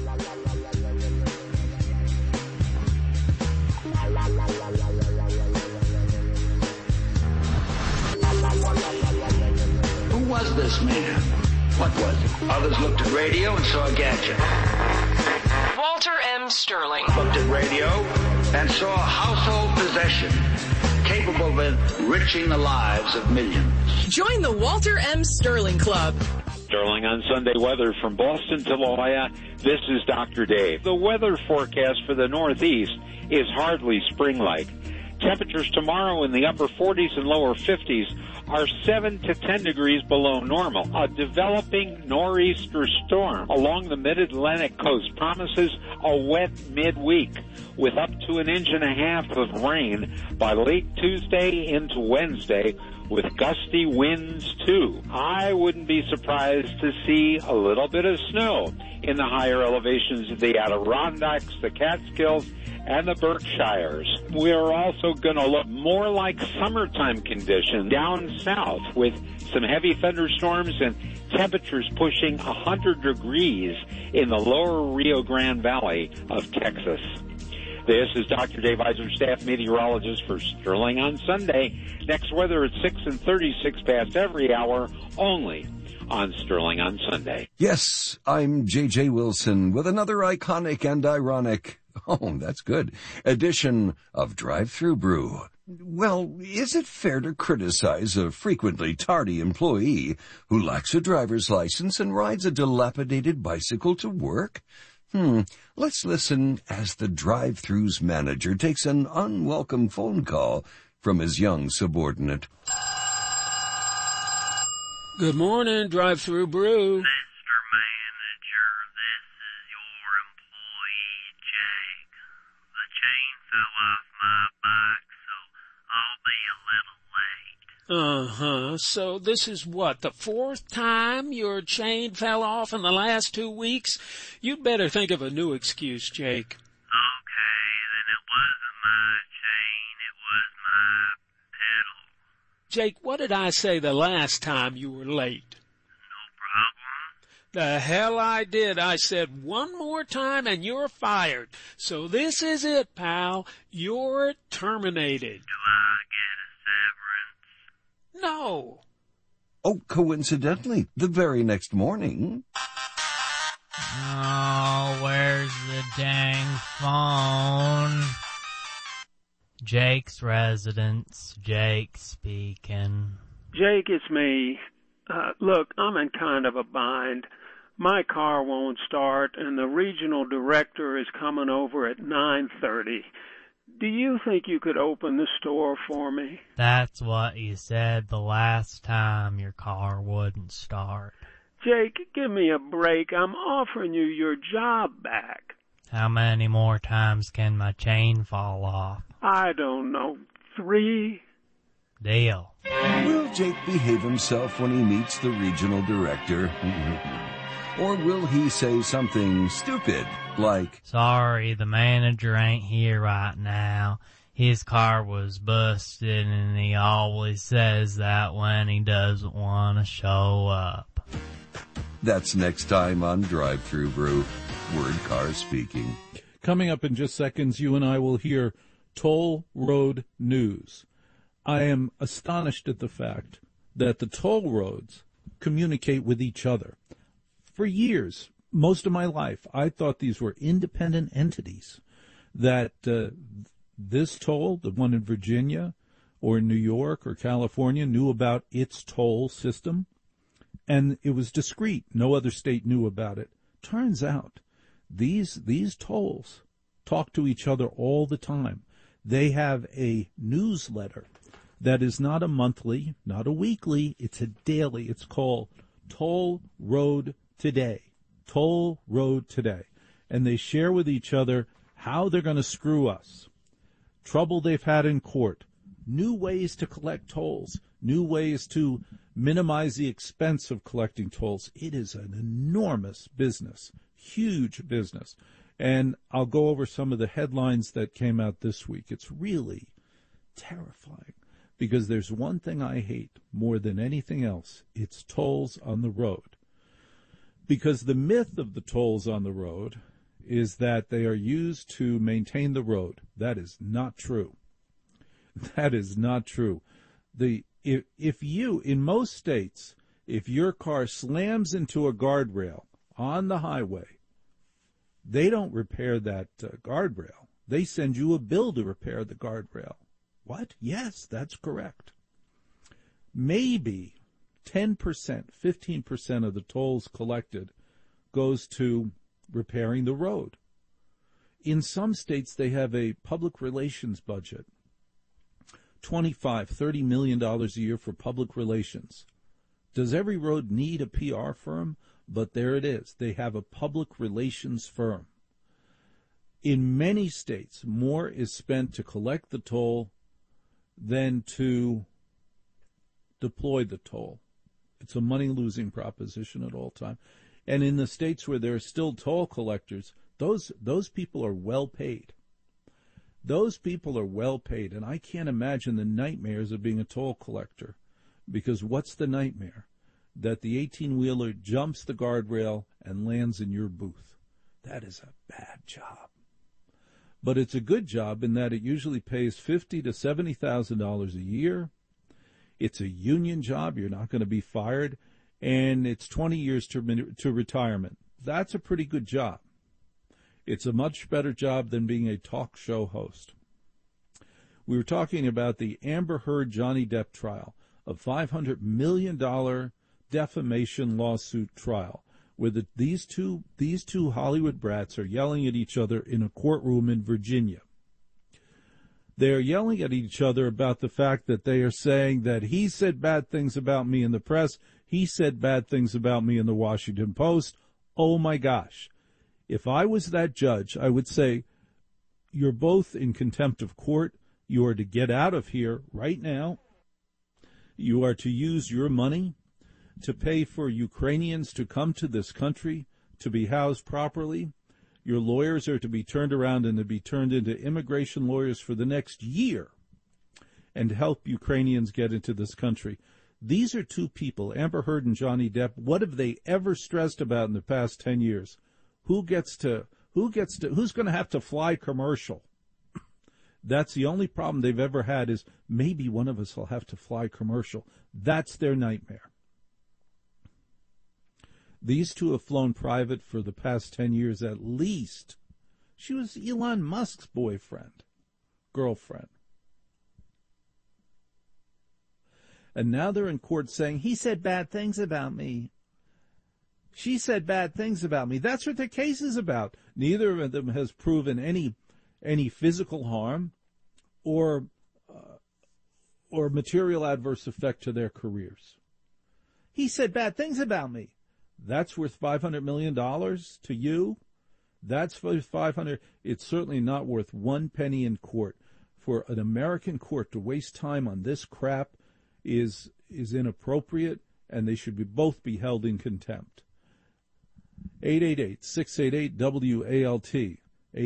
Who was this man? What was it? Others looked at radio and saw a gadget. Walter M. Sterling. Looked at radio and saw a household possession capable of enriching the lives of millions. Join the Walter M. Sterling Club. Sterling on Sunday weather from Boston to La Jolla. This is Dr. Dave. The weather forecast for the Northeast is hardly spring-like. Temperatures tomorrow in the upper 40s and lower 50s are 7 to 10 degrees below normal. A developing nor'easter storm along the mid-Atlantic coast promises a wet midweek with up to 1.5 inches of rain by late Tuesday into Wednesday, with gusty winds too. I wouldn't be surprised to see a little bit of snow in the higher elevations of the Adirondacks, the Catskills, and the Berkshires. We're also going to look more like summertime conditions down south, with some heavy thunderstorms and temperatures pushing 100 degrees in the lower Rio Grande Valley of Texas. This is Dr. Dave Iser, staff meteorologist for Sterling on Sunday. Next weather at 6:36 past every hour, only on Sterling on Sunday. Yes, I'm J.J. Wilson with another iconic and ironic, that's good, edition of Drive-Thru Brew. Well, is it fair to criticize a frequently tardy employee who lacks a driver's license and rides a dilapidated bicycle to work? Let's listen as the drive-thru's manager takes an unwelcome phone call from his young subordinate. Good morning, Drive-Thru Brew. Mr. Manager, this is your employee, Jake. The chain fell off my bike, so I'll be a little late. So this is what, the 4th time your chain fell off in the last 2 weeks? You'd better think of a new excuse, Jake. Okay, then it wasn't my chain, it was my pedal. Jake, what did I say the last time you were late? No problem. The hell I did. I said one more time and you're fired. So this is it, pal. You're terminated. Do I get a severance? No. Oh, coincidentally, the very next morning... Oh, where's the dang phone? Jake's residence. Jake speaking. Jake, it's me. Look, I'm in kind of a bind. My car won't start, and the regional director is coming over at 9:30. Do you think you could open the store for me? That's what you said the last time your car wouldn't start. Jake, give me a break. I'm offering you your job back. How many more times can my chain fall off? I don't know. 3? Deal. Will Jake behave himself when he meets the regional director? Or will he say something stupid like, Sorry, the manager ain't here right now. His car was busted and he always says that when he doesn't want to show up. That's next time on Drive Thru Brew. Word Car speaking. Coming up in just seconds, you and I will hear toll road news. I am astonished at the fact that the toll roads communicate with each other. For years, most of my life, I thought these were independent entities, that this toll, the one in Virginia or New York or California, knew about its toll system, and it was discreet. No other state knew about it. Turns out these tolls talk to each other all the time. They have a newsletter that is not a monthly, not a weekly, it's a daily. It's called Toll Road Today. Toll Road Today. And they share with each other how they're going to screw us, trouble they've had in court, new ways to collect tolls, new ways to minimize the expense of collecting tolls. It is an enormous business, huge business. And I'll go over some of the headlines that came out this week. It's really terrifying because there's one thing I hate more than anything else. It's tolls on the road. Because the myth of the tolls on the road is that they are used to maintain the road. That is not true. That is not true. If you, in most states, if your car slams into a guardrail on the highway, they don't repair that guardrail. They send you a bill to repair the guardrail. What? Yes, that's correct. Maybe 10%, 15% of the tolls collected goes to repairing the road. In some states, they have a public relations budget, $25, $30 million a year for public relations. Does every road need a PR firm? But there it is. They have a public relations firm. In many states, more is spent to collect the toll than to deploy the toll. It's a money-losing proposition at all time. And in the states where there are still toll collectors, those people are well paid. Those people are well paid, and I can't imagine the nightmares of being a toll collector. Because what's the nightmare? That the 18-wheeler jumps the guardrail and lands in your booth. That is a bad job. But it's a good job in that it usually pays $50,000 to $70,000 a year. It's a union job. You're not going to be fired. And it's 20 years to retirement. That's a pretty good job. It's a much better job than being a talk show host. We were talking about the Amber Heard Johnny Depp trial, a $500 million defamation lawsuit trial, where these two Hollywood brats are yelling at each other in a courtroom in Virginia. They are yelling at each other about the fact that they are saying that he said bad things about me in the press, he said bad things about me in the Washington Post. Oh my gosh. If I was that judge, I would say, you're both in contempt of court. You are to get out of here right now. You are to use your money to pay for Ukrainians to come to this country to be housed properly. Your lawyers are to be turned around and to be turned into immigration lawyers for the next year and help Ukrainians get into this country. These are two people, Amber Heard and Johnny Depp. What have they ever stressed about in the past 10 years? Who's going to have to fly commercial? That's the only problem they've ever had is maybe one of us will have to fly commercial. That's their nightmare. These two have flown private for the past 10 years at least. She was Elon Musk's girlfriend. And now they're in court saying, he said bad things about me. She said bad things about me. That's what the case is about. Neither of them has proven any physical harm or material adverse effect to their careers. He said bad things about me. That's worth $500 million to you? That's worth $500. It's certainly not worth one penny in court. For an American court to waste time on this crap is inappropriate, and they should both be held in contempt. 888-688-WALT.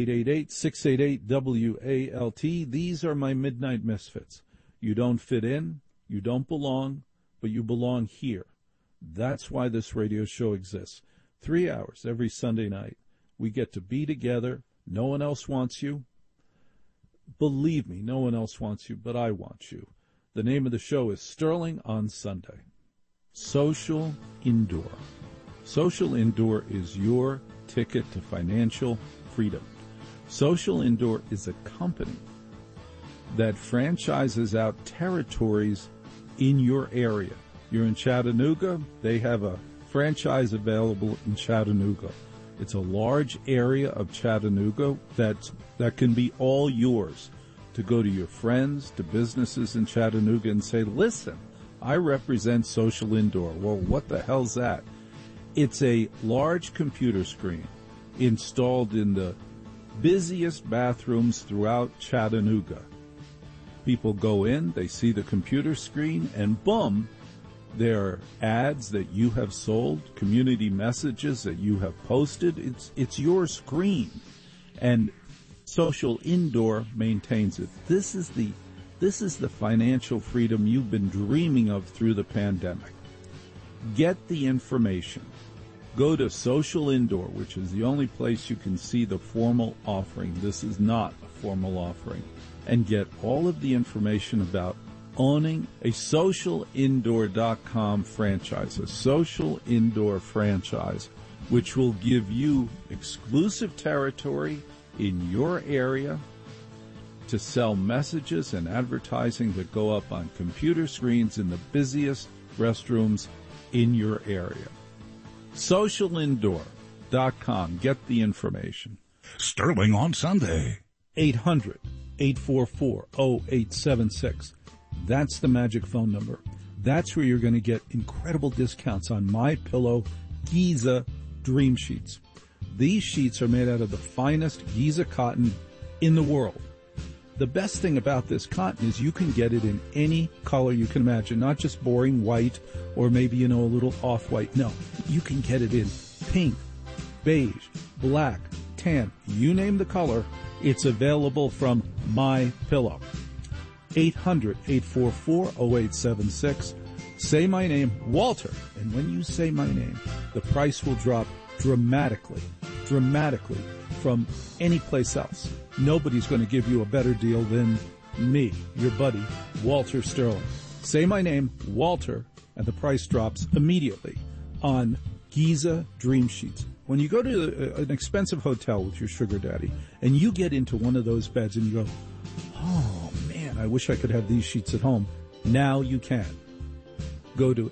888-688-WALT. These are my Midnight Misfits. You don't fit in, you don't belong, but you belong here. That's why this radio show exists. 3 hours every Sunday night. We get to be together. No one else wants you. Believe me, no one else wants you, but I want you. The name of the show is Sterling on Sunday. Social Indoor. Social Indoor is your ticket to financial freedom. Social Indoor is a company that franchises out territories in your area. You're in Chattanooga, they have a franchise available in Chattanooga. It's a large area of Chattanooga that can be all yours to go to your friends, to businesses in Chattanooga and say, listen, I represent Social Indoor. Well, what the hell's that? It's a large computer screen installed in the busiest bathrooms throughout Chattanooga. People go in, they see the computer screen, and boom, there are ads that you have sold, community messages that you have posted. It's your screen, and Social Indoor maintains it. This is the financial freedom you've been dreaming of through the pandemic. Get the information. Go to Social Indoor, which is the only place you can see the formal offering. This is not a formal offering. And get all of the information about owning a SocialIndoor.com franchise, a Social Indoor franchise, which will give you exclusive territory in your area to sell messages and advertising that go up on computer screens in the busiest restrooms in your area. SocialIndoor.com. Get the information. Sterling on Sunday. 800-844-0876. That's the magic phone number. That's where you're going to get incredible discounts on MyPillow Giza Dream Sheets. These sheets are made out of the finest Giza cotton in the world. The best thing about this cotton is you can get it in any color you can imagine, not just boring white or maybe, a little off-white. No, you can get it in pink, beige, black, tan. You name the color, it's available from MyPillow. 800-844-0876. Say my name, Walter, and when you say my name, the price will drop dramatically from any place else. Nobody's going to give you a better deal than me, your buddy, Walter Sterling. Say my name, Walter, and the price drops immediately on Giza Dream Sheets. When you go to an expensive hotel with your sugar daddy and you get into one of those beds and you go, oh man, I wish I could have these sheets at home. Now you can. Go to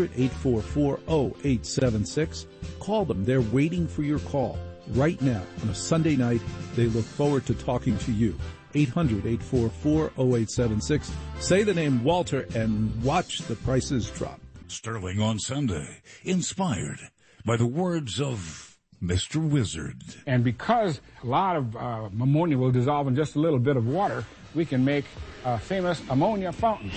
800-844-0876. Call them. They're waiting for your call right now on a Sunday night. They look forward to talking to you. 800-844-0876. Say the name Walter and watch the prices drop. Sterling on Sunday, inspired by the words of Mr. Wizard. And because a lot of ammonia will dissolve in just a little bit of water, we can make a famous ammonia fountain.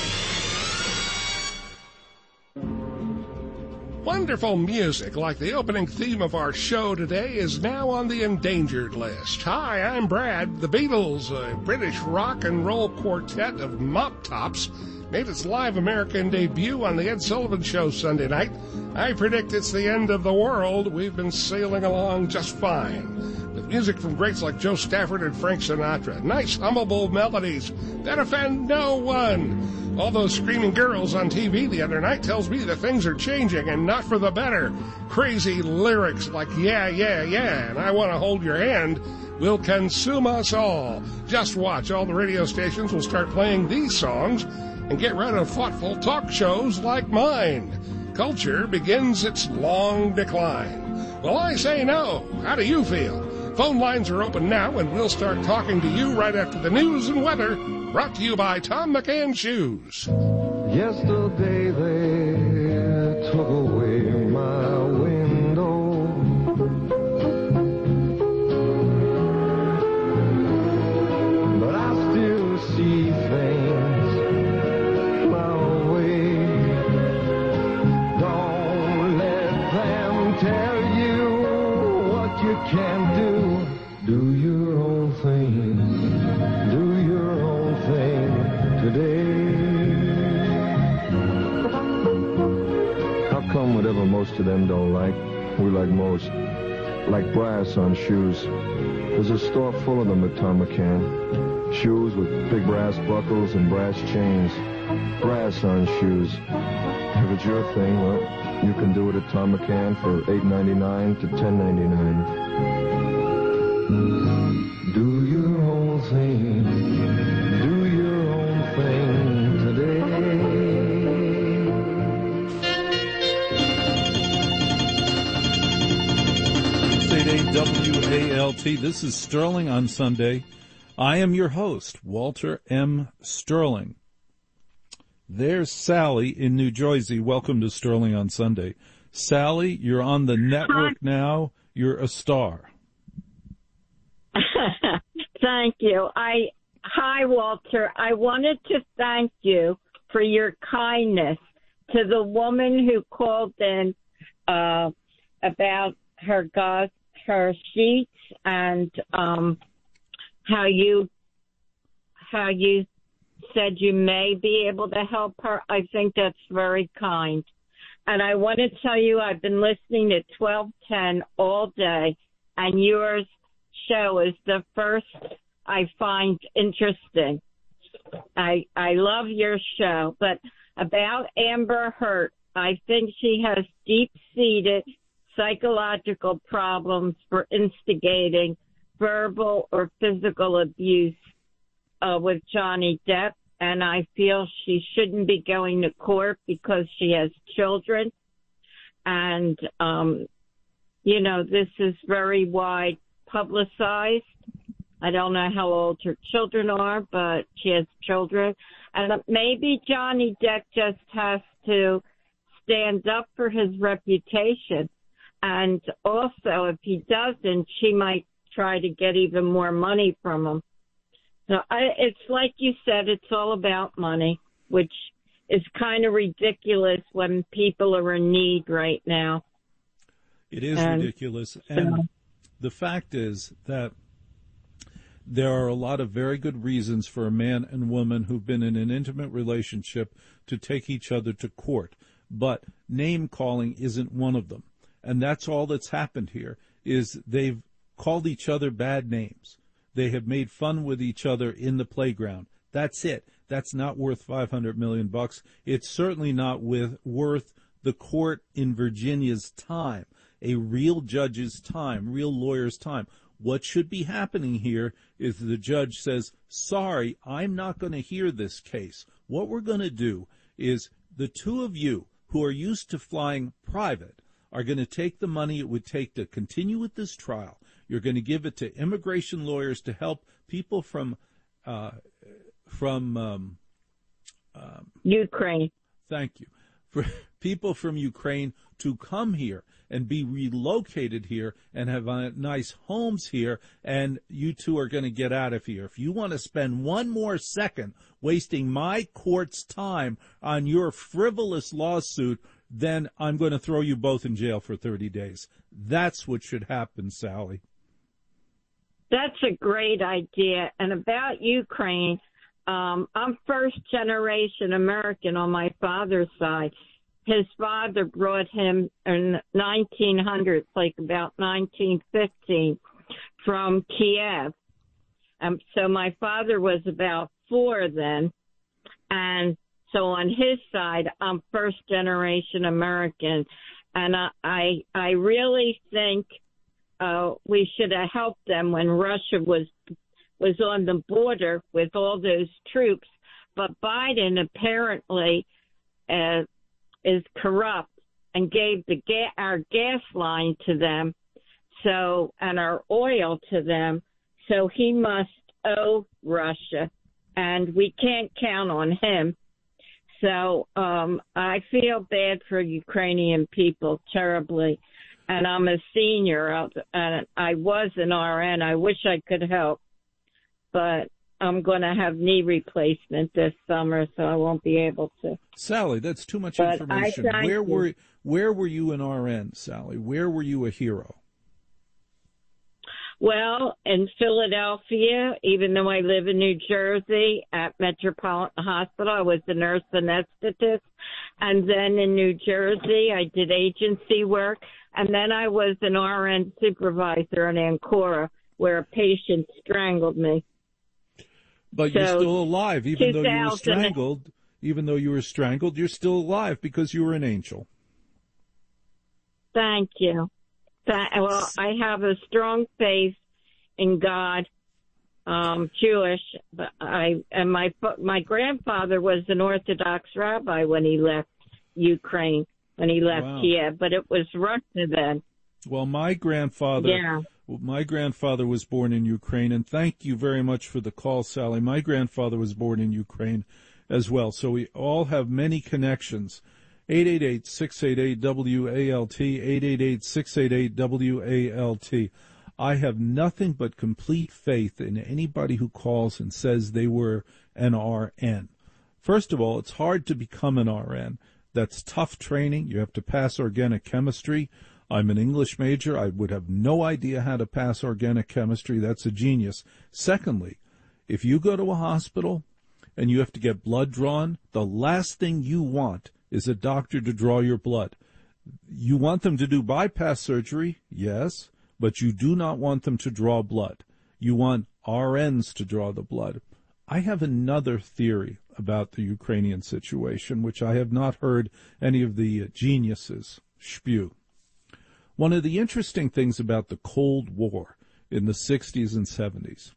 Wonderful music like the opening theme of our show today is now on the endangered list. Hi, I'm Brad. The Beatles, a British rock and roll quartet of mop tops, made its live American debut on the Ed Sullivan Show Sunday night. I predict it's the end of the world. We've been sailing along just fine, with music from greats like Joe Stafford and Frank Sinatra. Nice, hummable melodies that offend no one. All those screaming girls on TV the other night tells me that things are changing and not for the better. Crazy lyrics like yeah, yeah, yeah, and I want to hold your hand will consume us all. Just watch. All the radio stations will start playing these songs and get rid of thoughtful talk shows like mine. Culture begins its long decline. Well, I say no. How do you feel? Phone lines are open now, and we'll start talking to you right after the news and weather, brought to you by Tom McCann Shoes. Yesterday they took away my Do your own thing today. How come whatever most of them don't like, we like most? Like brass on shoes. There's a store full of them at Tom McCann. Shoes with big brass buckles and brass chains. Brass on shoes. If it's your thing, well, you can do it at Tom McCann for $8.99 to $10.99. Do your own thing. Do your own thing today. WALT. This is Sterling on Sunday. I am your host, Walter M. Sterling. There's Sally in New Jersey. Welcome to Sterling on Sunday. Sally, you're on the network now. You're a star. Thank you. Hi, Walter. I wanted to thank you for your kindness to the woman who called in about her sheets and how you said you may be able to help her. I think that's very kind. And I want to tell you, I've been listening to 1210 all day, and yours show is the first I find interesting. I love your show. But about Amber Heard, I think she has deep-seated psychological problems for instigating verbal or physical abuse with Johnny Depp, and I feel she shouldn't be going to court because she has children. And, this is very wide publicized. I don't know how old her children are, but she has children. And maybe Johnny Depp just has to stand up for his reputation. And also, if he doesn't, she might try to get even more money from him. So it's like you said, it's all about money, which is kind of ridiculous when people are in need right now. It is ridiculous. And the fact is that there are a lot of very good reasons for a man and woman who've been in an intimate relationship to take each other to court. But name-calling isn't one of them. And that's all that's happened here, is they've called each other bad names. They have made fun with each other in the playground. That's it. That's not worth $500 million. It's certainly not worth the court in Virginia's time, a real judge's time, real lawyer's time. What should be happening here is the judge says, sorry, I'm not going to hear this case. What we're going to do is the two of you who are used to flying private are going to take the money it would take to continue with this trial. You're going to give it to immigration lawyers to help people from Ukraine. Thank you. For people from Ukraine to come here and be relocated here and have nice homes here, and you two are going to get out of here. If you want to spend one more second wasting my court's time on your frivolous lawsuit, then I'm going to throw you both in jail for 30 days. That's what should happen, Sally. That's a great idea. And about Ukraine, I'm first-generation American on my father's side. His father brought him in 1900s, like about 1915, from Kiev. So my father was about 4 then. And so on his side, I'm first-generation American. And I really think we should have helped them when Russia was on the border with all those troops. But Biden apparently is corrupt and gave our gas line to them, and our oil to them. So he must owe Russia, and we can't count on him. So I feel bad for Ukrainian people terribly. And I'm a senior, and I was an RN. I wish I could help, but I'm going to have knee replacement this summer, so I won't be able to. Sally, that's too much information. Where were you an RN, Sally? Where were you a hero? Well, in Philadelphia, even though I live in New Jersey, at Metropolitan Hospital, I was a nurse anesthetist. And then in New Jersey, I did agency work. And then I was an RN supervisor in Ancora, where a patient strangled me. But you're still alive, even though you were strangled. Even though you were strangled, you're still alive because you were an angel. Thank you. Well, I have a strong faith in God. Jewish, but my grandfather was an Orthodox rabbi when he left Ukraine, when he left Kiev, but it was Russia then. Well, my grandfather was born in Ukraine, and thank you very much for the call, Sally. My grandfather was born in Ukraine as well, so we all have many connections. 888-688-WALT, 888-688-WALT. I have nothing but complete faith in anybody who calls and says they were an RN. First of all, it's hard to become an RN. That's tough training. You have to pass organic chemistry. I'm an English major. I would have no idea how to pass organic chemistry. That's a genius. Secondly, if you go to a hospital and you have to get blood drawn, the last thing you want is a doctor to draw your blood. You want them to do bypass surgery, yes, but you do not want them to draw blood. You want RNs to draw the blood. I have another theory about the Ukrainian situation, which I have not heard any of the geniuses spew. One of the interesting things about the Cold War in the 60s and 70s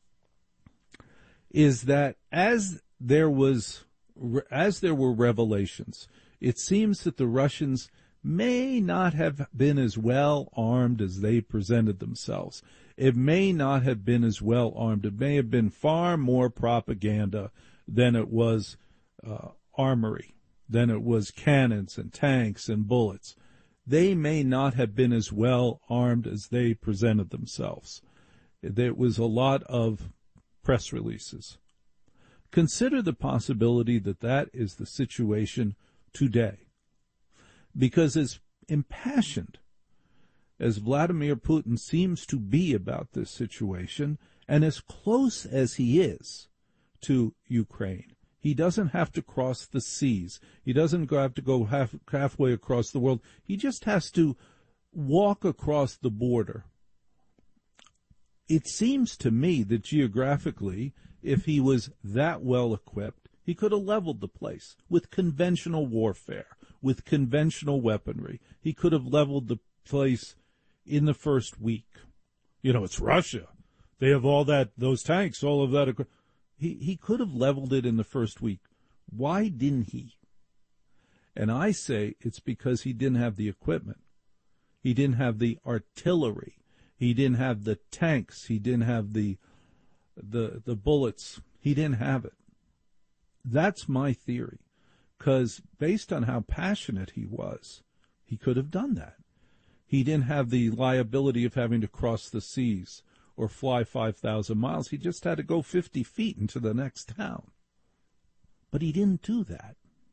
is that as there were revelations, it seems that the Russians may not have been as well armed as they presented themselves. It may not have been as well armed. It may have been far more propaganda than it was armory, than it was cannons and tanks and bullets. They may not have been as well armed as they presented themselves. There was a lot of press releases. Consider the possibility that that is the situation today. Because as impassioned as Vladimir Putin seems to be about this situation, and as close as he is to Ukraine, he doesn't have to cross the seas. He doesn't have to go halfway across the world. He just has to walk across the border. It seems to me that geographically, if he was that well equipped, he could have leveled the place with conventional warfare, with conventional weaponry. He could have leveled the place in the first week. You know, it's Russia. They have all that, those tanks, all of that. He could have leveled it in the first week. Why didn't he? And I say it's because he didn't have the equipment. He didn't have the artillery. He didn't have the tanks. He didn't have the bullets. He didn't have it. That's my theory. Because based on how passionate he was, he could have done that. He didn't have the liability of having to cross the seas or fly 5,000 miles. He just had to go 50 feet into the next town. But he didn't do that.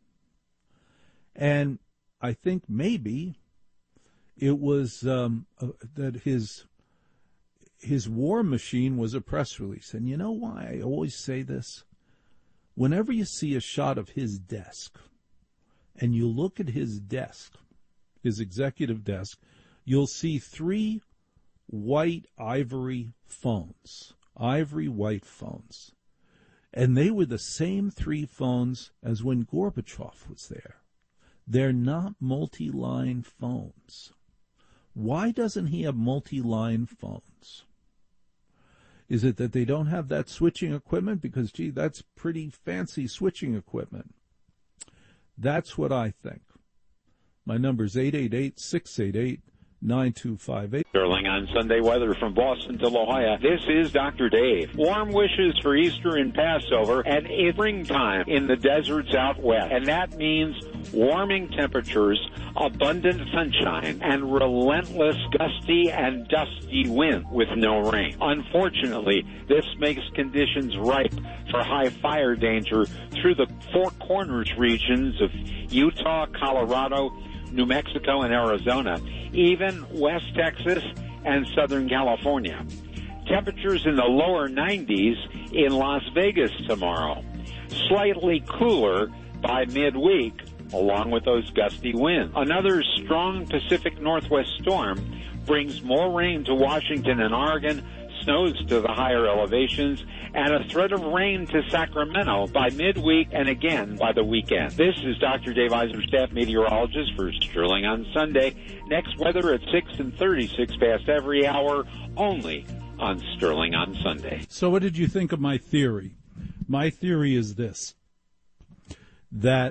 And I think maybe it was that his war machine was a press release. And you know why I always say this? Whenever you see a shot of his desk, and you look at his desk, his executive desk, you'll see 3 white ivory phones, ivory white phones. And they were the same 3 phones as when Gorbachev was there. They're not multi-line phones. Why doesn't he have multi-line phones? Is it that they don't have that switching equipment? Because, gee, that's pretty fancy switching equipment. That's what I think. My number is 888-688-9258. Sterling on Sunday weather from Boston to La Jolla. This is Dr. Dave. Warm wishes for Easter and Passover, and it's springtime in the deserts out west. And that means warming temperatures, abundant sunshine, and relentless gusty and dusty wind with no rain. Unfortunately, this makes conditions ripe for high fire danger through the Four Corners regions of Utah, Colorado, New Mexico, and Arizona. Even West Texas and Southern California. Temperatures in the lower 90s in Las Vegas tomorrow. Slightly cooler by midweek, along with those gusty winds. Another strong Pacific Northwest storm brings more rain to Washington and Oregon, snows to the higher elevations, and a threat of rain to Sacramento by midweek and again by the weekend. This is Dr. Dave Eisner, staff meteorologist for Sterling on Sunday. Next weather at 6:36 past every hour, only on Sterling on Sunday. So what did you think of my theory? My theory is this, that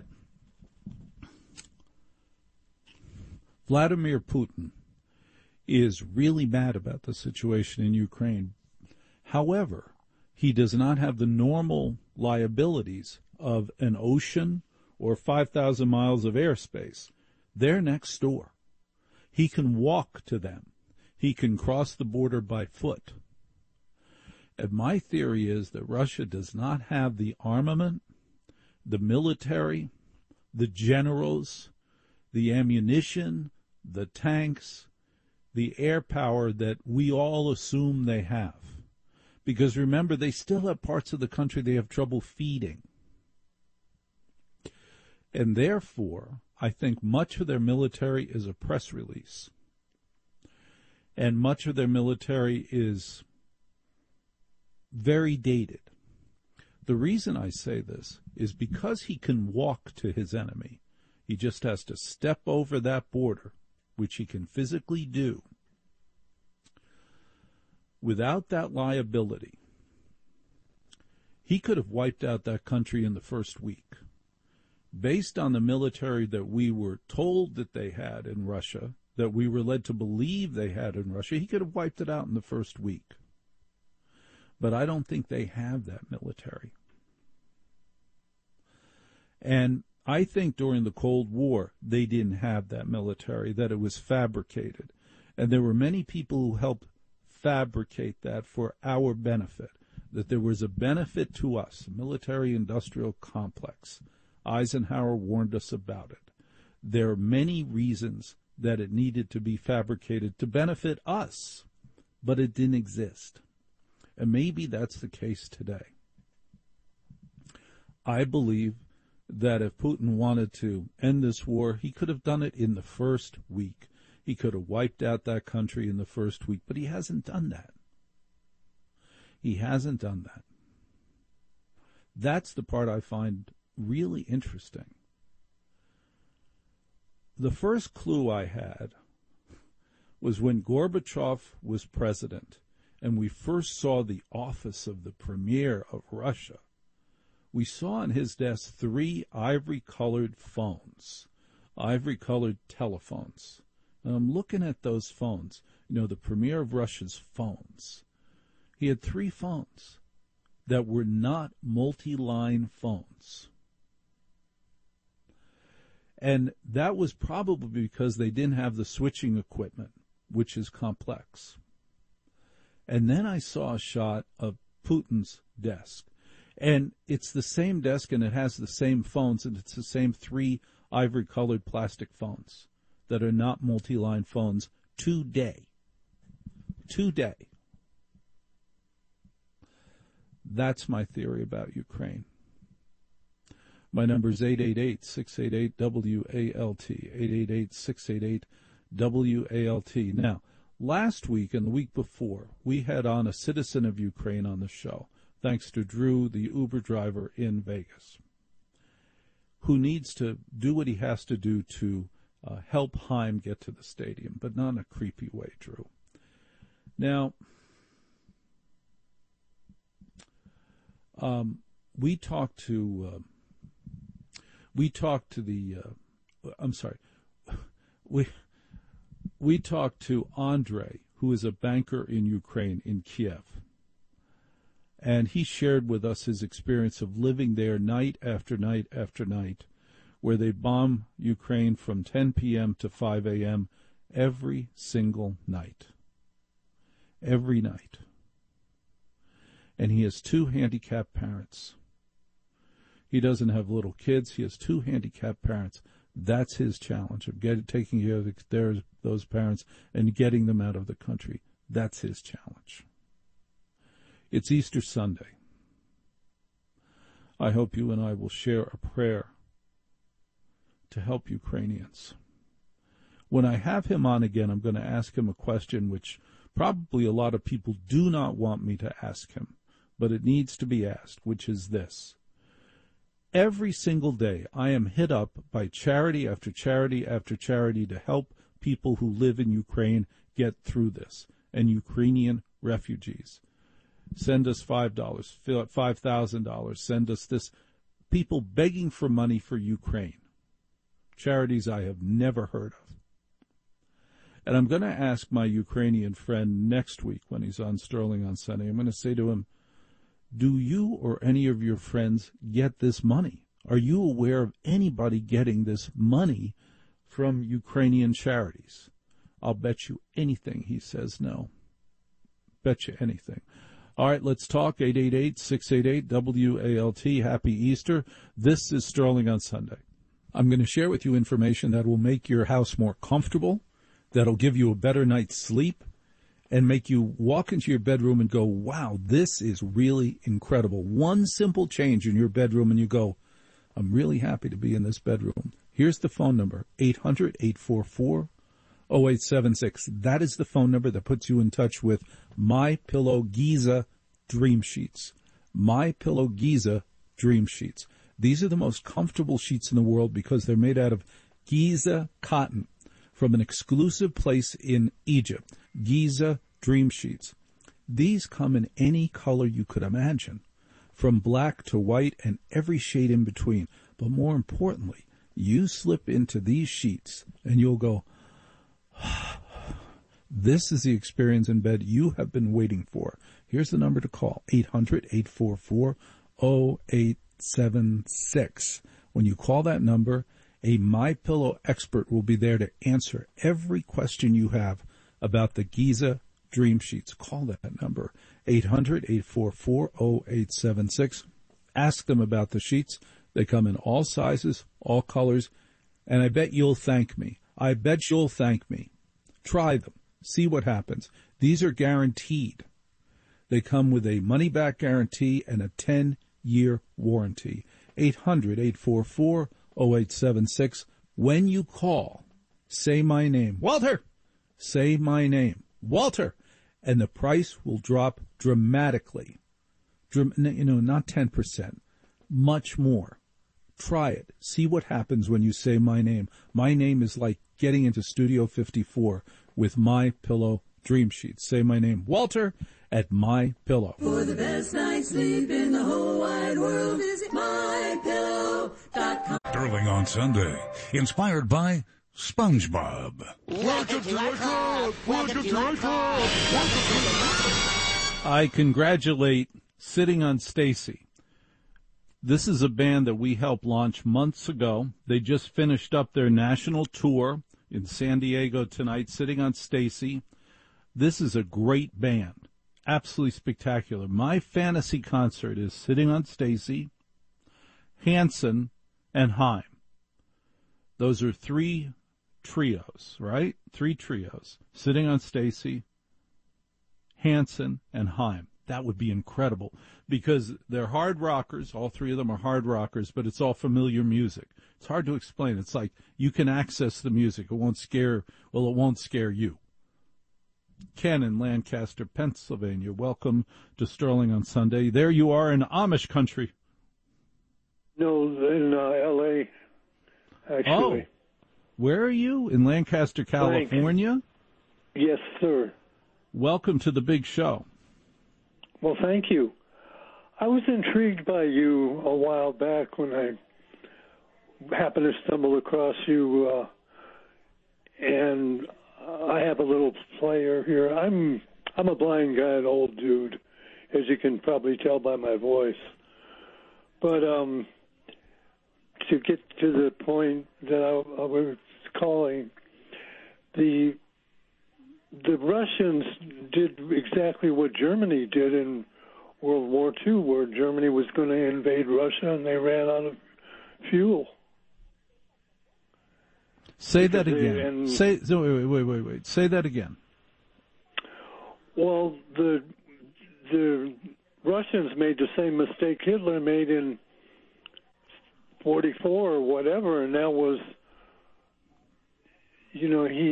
Vladimir Putin is really mad about the situation in Ukraine. However, he does not have the normal liabilities of an ocean or 5,000 miles of airspace. They're next door. He can walk to them. He can cross the border by foot. And my theory is that Russia does not have the armament, the military, the generals, the ammunition, the tanks, the air power that we all assume they have. Because remember, they still have parts of the country they have trouble feeding. And therefore, I think much of their military is a press release. And much of their military is very dated. The reason I say this is because he can walk to his enemy. He just has to step over that border, which he can physically do. Without that liability, he could have wiped out that country in the first week. Based on the military that we were told that they had in Russia, that we were led to believe they had in Russia, he could have wiped it out in the first week. But I don't think they have that military. And I think during the Cold War, they didn't have that military, that it was fabricated. And there were many people who helped fabricate that for our benefit, that there was a benefit to us, a military-industrial complex. Eisenhower warned us about it. There are many reasons that it needed to be fabricated to benefit us, but it didn't exist. And maybe that's the case today. I believe that if Putin wanted to end this war, he could have done it in the first week. He could have wiped out that country in the first week, but he hasn't done that. He hasn't done that. That's the part I find really interesting. The first clue I had was when Gorbachev was president and we first saw the office of the premier of Russia. We saw on his desk 3 ivory-colored phones, ivory-colored telephones. And I'm looking at those phones, the premier of Russia's phones. He had 3 phones that were not multi-line phones. And that was probably because they didn't have the switching equipment, which is complex. And then I saw a shot of Putin's desk. And it's the same desk, and it has the same phones, and it's the same 3 ivory-colored plastic phones that are not multi-line phones today. Today. That's my theory about Ukraine. My number is 888-688-WALT, 888-688-WALT. Now, last week and the week before, we had on a citizen of Ukraine on the show, thanks to Drew, the Uber driver in Vegas, who needs to do what he has to do to help Haim get to the stadium, but not in a creepy way, Drew. Now, we talked to Andre, who is a banker in Ukraine, in Kiev. And he shared with us his experience of living there night after night after night, where they bomb Ukraine from 10 p.m. to 5 a.m. every single night. Every night. And he has 2 handicapped parents. He doesn't have little kids. He has 2 handicapped parents. That's his challenge of taking care of those parents and getting them out of the country. That's his challenge. It's Easter Sunday. I hope you and I will share a prayer to help Ukrainians. When I have him on again, I'm going to ask him a question which probably a lot of people do not want me to ask him, but it needs to be asked, which is this. Every single day, I am hit up by charity after charity after charity to help people who live in Ukraine get through this, and Ukrainian refugees. Send us $5, $5,000, send us this. People begging for money for Ukraine. Charities I have never heard of. And I'm going to ask my Ukrainian friend next week when he's on Sterling on Sunday, I'm going to say to him, do you or any of your friends get this money? Are you aware of anybody getting this money from Ukrainian charities? I'll bet you anything he says no. Bet you anything. All right, let's talk. 888-688-WALT. Happy Easter. This is Sterling on Sunday. I'm going to share with you information that will make your house more comfortable, that'll give you a better night's sleep, and make you walk into your bedroom and go, wow, this is really incredible. One simple change in your bedroom and you go, I'm really happy to be in this bedroom. Here's the phone number, 800-844-0876. That is the phone number that puts you in touch with MyPillow Giza Dream Sheets. MyPillow Giza Dream Sheets. These are the most comfortable sheets in the world because they're made out of Giza cotton from an exclusive place in Egypt. Giza Dream Sheets. These come in any color you could imagine, from black to white and every shade in between. But more importantly, you slip into these sheets and you'll go, this is the experience in bed you have been waiting for. Here's the number to call, 800-844-0876. When you call that number, a MyPillow expert will be there to answer every question you have about the Giza Dream Sheets. Call that number, 800-844-0876. Ask them about the sheets. They come in all sizes, all colors, and I bet you'll thank me. I bet you'll thank me. Try them. See what happens. These are guaranteed. They come with a money-back guarantee and a 10-year warranty. 800-844-0876. When you call, say my name, Walter. Say my name, Walter, and the price will drop dramatically. Not 10%, much more. Try it. See what happens when you say my name. My name is like getting into Studio 54 with MyPillow Dream Sheets. Say my name, Walter, at MyPillow. For the best night's sleep in the whole wide world, visit MyPillow.com. Sterling on Sunday, inspired by SpongeBob. Welcome to my club! Welcome to my club! I congratulate Sitting on Stacy. This is a band that we helped launch months ago. They just finished up their national tour in San Diego tonight, Sitting on Stacy. This is a great band. Absolutely spectacular. My fantasy concert is Sitting on Stacy, Hanson, and Haim. Those are three trios, right? Three trios. Sitting on Stacy, Hanson, and Haim. That would be incredible because they're hard rockers. All three of them are hard rockers, but it's all familiar music. It's hard to explain. It's like you can access the music. It won't scare you. Ken in Lancaster, Pennsylvania. Welcome to Sterling on Sunday. There you are in Amish country. No, in L.A., actually. Oh, where are you? In Lancaster, California? Yes, sir. Welcome to the big show. Well, thank you. I was intrigued by you a while back when I happened to stumble across you, and I have a little player here. I'm a blind guy, an old dude, as you can probably tell by my voice. But to get to the point that I was calling, the Russians did exactly what Germany did in World War II, where Germany was going to invade Russia and they ran out of fuel. Say that again. Wait. Say that again. Well, the Russians made the same mistake Hitler made in 44 or whatever, and that was, he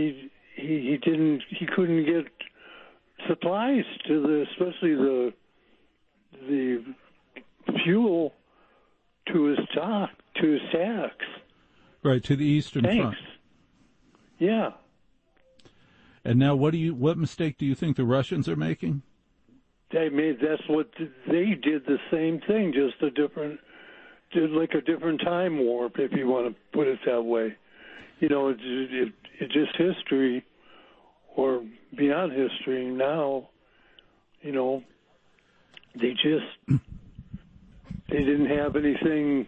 couldn't get supplies to especially the fuel to his stacks. Right, to the Eastern Front. Yeah. And now what mistake do you think the Russians are making? That's what they did, the same thing, just a different time warp, if you want to put it that way. It's just history, or beyond history now. They didn't have anything.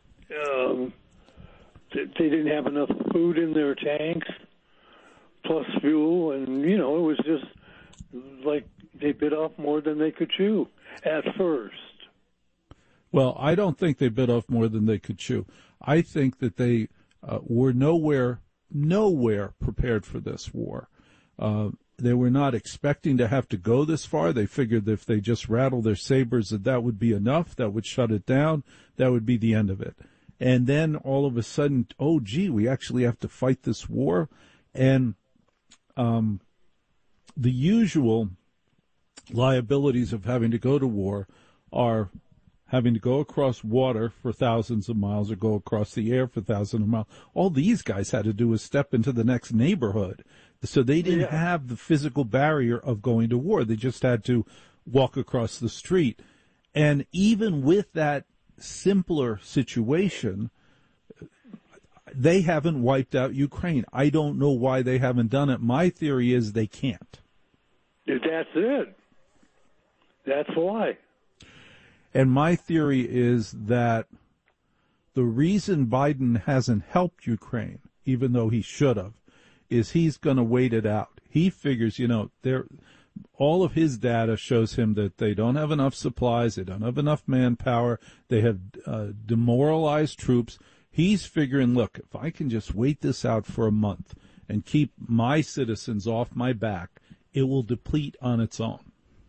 They didn't have enough food in their tanks, plus fuel, and it was just like they bit off more than they could chew at first. Well, I don't think they bit off more than they could chew. I think that they were nowhere prepared for this war. They were not expecting to have to go this far. They figured that if they just rattled their sabers that would be enough, that would shut it down, that would be the end of it. And then all of a sudden, oh, gee, we actually have to fight this war. And the usual liabilities of having to go to war are having to go across water for thousands of miles or go across the air for thousands of miles. All these guys had to do was step into the next neighborhood. So they didn't have the physical barrier of going to war. They just had to walk across the street. And even with that simpler situation, they haven't wiped out Ukraine. I don't know why they haven't done it. My theory is they can't. That's it. That's why. And my theory is that the reason Biden hasn't helped Ukraine, even though he should have, is he's going to wait it out. He figures, all of his data shows him that they don't have enough supplies, they don't have enough manpower, they have demoralized troops. He's figuring, look, if I can just wait this out for a month and keep my citizens off my back, it will deplete on its own.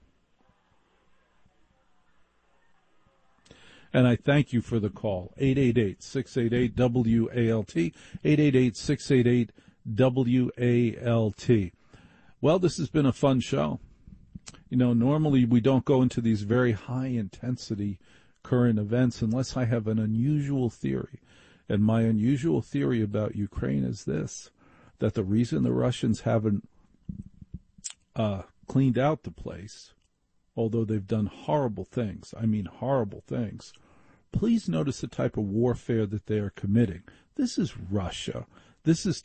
And I thank you for the call. 888-688-WALT, 888-688-WALT. Well, this has been a fun show. Normally we don't go into these very high-intensity current events unless I have an unusual theory. And my unusual theory about Ukraine is this, that the reason the Russians haven't cleaned out the place, although they've done horrible things, please notice the type of warfare that they are committing. This is Russia. This is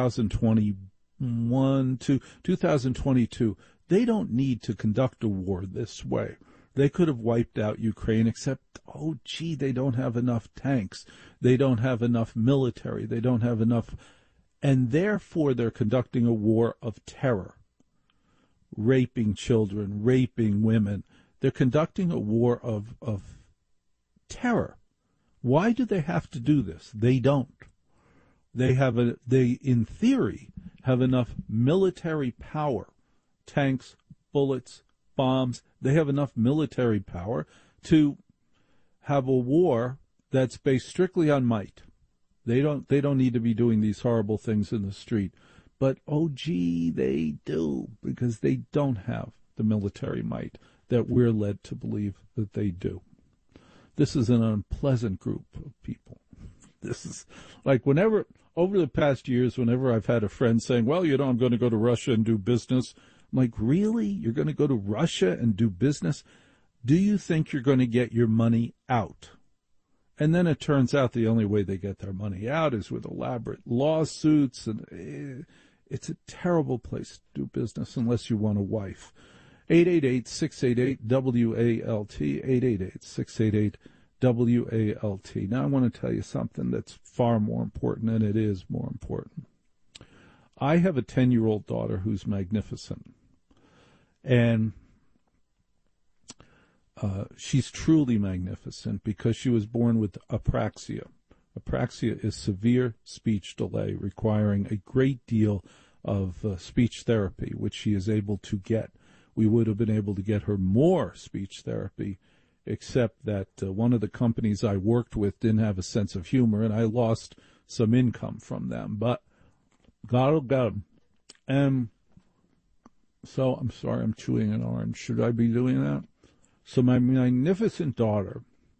2021 to 2022. They don't need to conduct a war this way. They could have wiped out Ukraine, except, they don't have enough tanks. They don't have enough military. They don't have enough. And therefore, they're conducting a war of terror, raping children, raping women. They're conducting a war of terror. Why do they have to do this? They don't. They in theory, have enough military power, tanks, bullets, bombs. They have enough military power to have a war that's based strictly on might. They don't need to be doing these horrible things in the street. But, they do, because they don't have the military might that we're led to believe that they do. This is an unpleasant group of people. This is like over the past years, whenever I've had a friend saying, well, I'm going to go to Russia and do business. I'm like, really? You're going to go to Russia and do business? Do you think you're going to get your money out? And then it turns out the only way they get their money out is with elaborate lawsuits, and it's a terrible place to do business unless you want a wife. 888-688-WALT, 888-688-WALT. Now I want to tell you something that's far more important, and it is more important. I have a 10-year-old daughter who's magnificent, and she's truly magnificent because she was born with apraxia, Apraxia is severe speech delay requiring a great deal of speech therapy, which she is able to get. We would have been able to get her more speech therapy, except that one of the companies I worked with didn't have a sense of humor, and I lost some income from them. But God, oh God. So I'm sorry, I'm chewing an orange. Should I be doing that? So my magnificent daughter,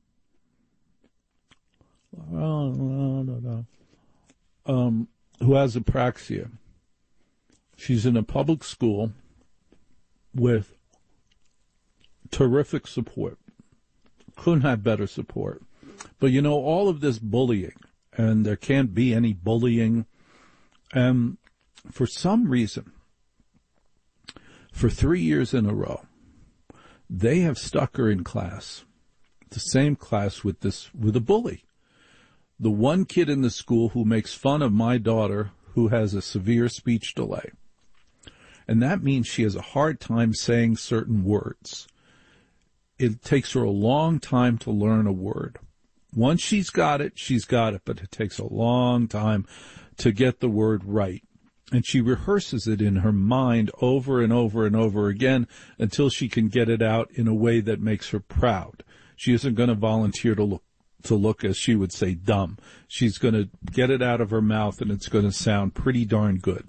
who has apraxia, she's in a public school with terrific support. Couldn't have better support. But you know, all of this bullying, and there can't be any bullying, for some reason, for 3 years in a row, they have stuck her in class, the same class with a bully. The one kid in the school who makes fun of my daughter who has a severe speech delay. And that means she has a hard time saying certain words. It takes her a long time to learn a word. Once she's got it, but it takes a long time to get the word right. And she rehearses it in her mind over and over and over again until she can get it out in a way that makes her proud. She isn't going to volunteer to look, as she would say, dumb. She's going to get it out of her mouth, and it's going to sound pretty darn good.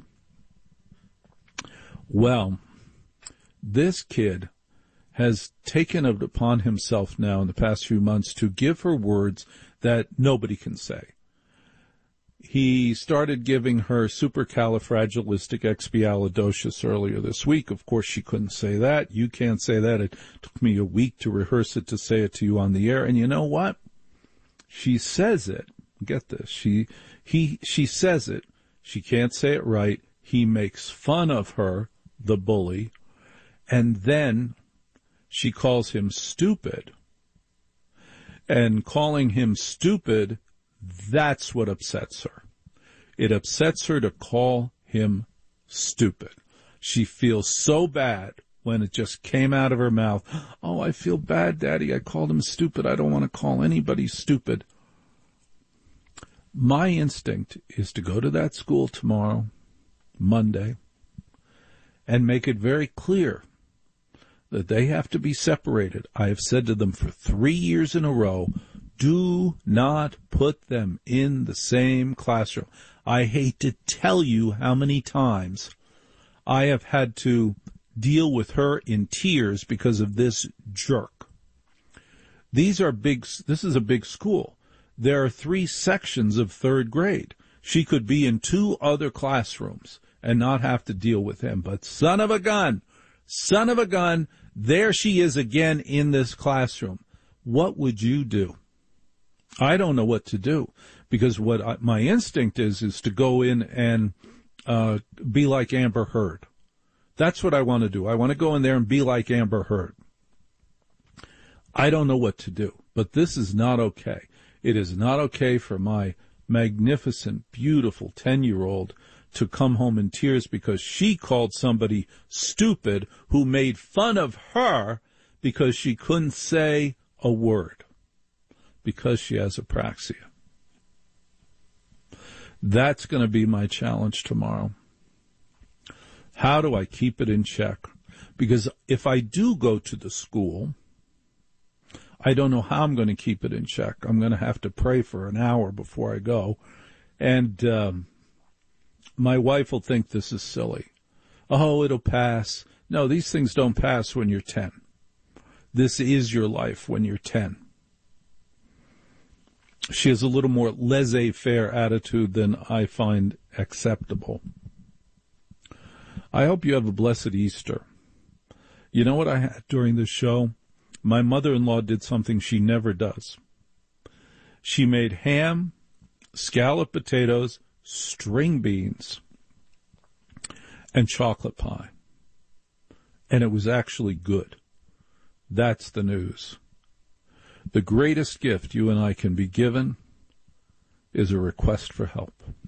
Well, this kid has taken it upon himself now in the past few months to give her words that nobody can say. He started giving her supercalifragilisticexpialidocious earlier this week. Of course, she couldn't say that. You can't say that. It took me a week to rehearse it to say it to you on the air. And you know what? She says it. Get this. She says it. She can't say it right. He makes fun of her, the bully, and then she calls him stupid. And calling him stupid, that's what upsets her. It upsets her to call him stupid. She feels so bad when it just came out of her mouth. Oh, I feel bad, Daddy. I called him stupid. I don't want to call anybody stupid. My instinct is to go to that school tomorrow, Monday, and make it very clear that they have to be separated. I have said to them for 3 years in a row, do not put them in the same classroom. I hate to tell you how many times I have had to deal with her in tears because of this jerk. This is a big school. There are 3 sections of 3rd grade. She could be in 2 other classrooms and not have to deal with him. But son of a gun, there she is again in this classroom. What would you do? I don't know what to do, because my instinct is to go in and be like Amber Heard. That's what I want to do. I want to go in there and be like Amber Heard. I don't know what to do, but this is not okay. It is not okay for my magnificent, beautiful 10-year-old to come home in tears because she called somebody stupid who made fun of her because she couldn't say a word, because she has apraxia. That's going to be my challenge tomorrow. How do I keep it in check? Because if I do go to the school, I don't know how I'm going to keep it in check. I'm going to have to pray for an hour before I go. And my wife will think this is silly. Oh, it'll pass. No, these things don't pass when you're 10. This is your life when you're 10. She has a little more laissez-faire attitude than I find acceptable. I hope you have a blessed Easter. You know what I had during this show? My mother-in-law did something she never does. She made ham, scalloped potatoes, string beans, and chocolate pie. And it was actually good. That's the news. The greatest gift you and I can be given is a request for help.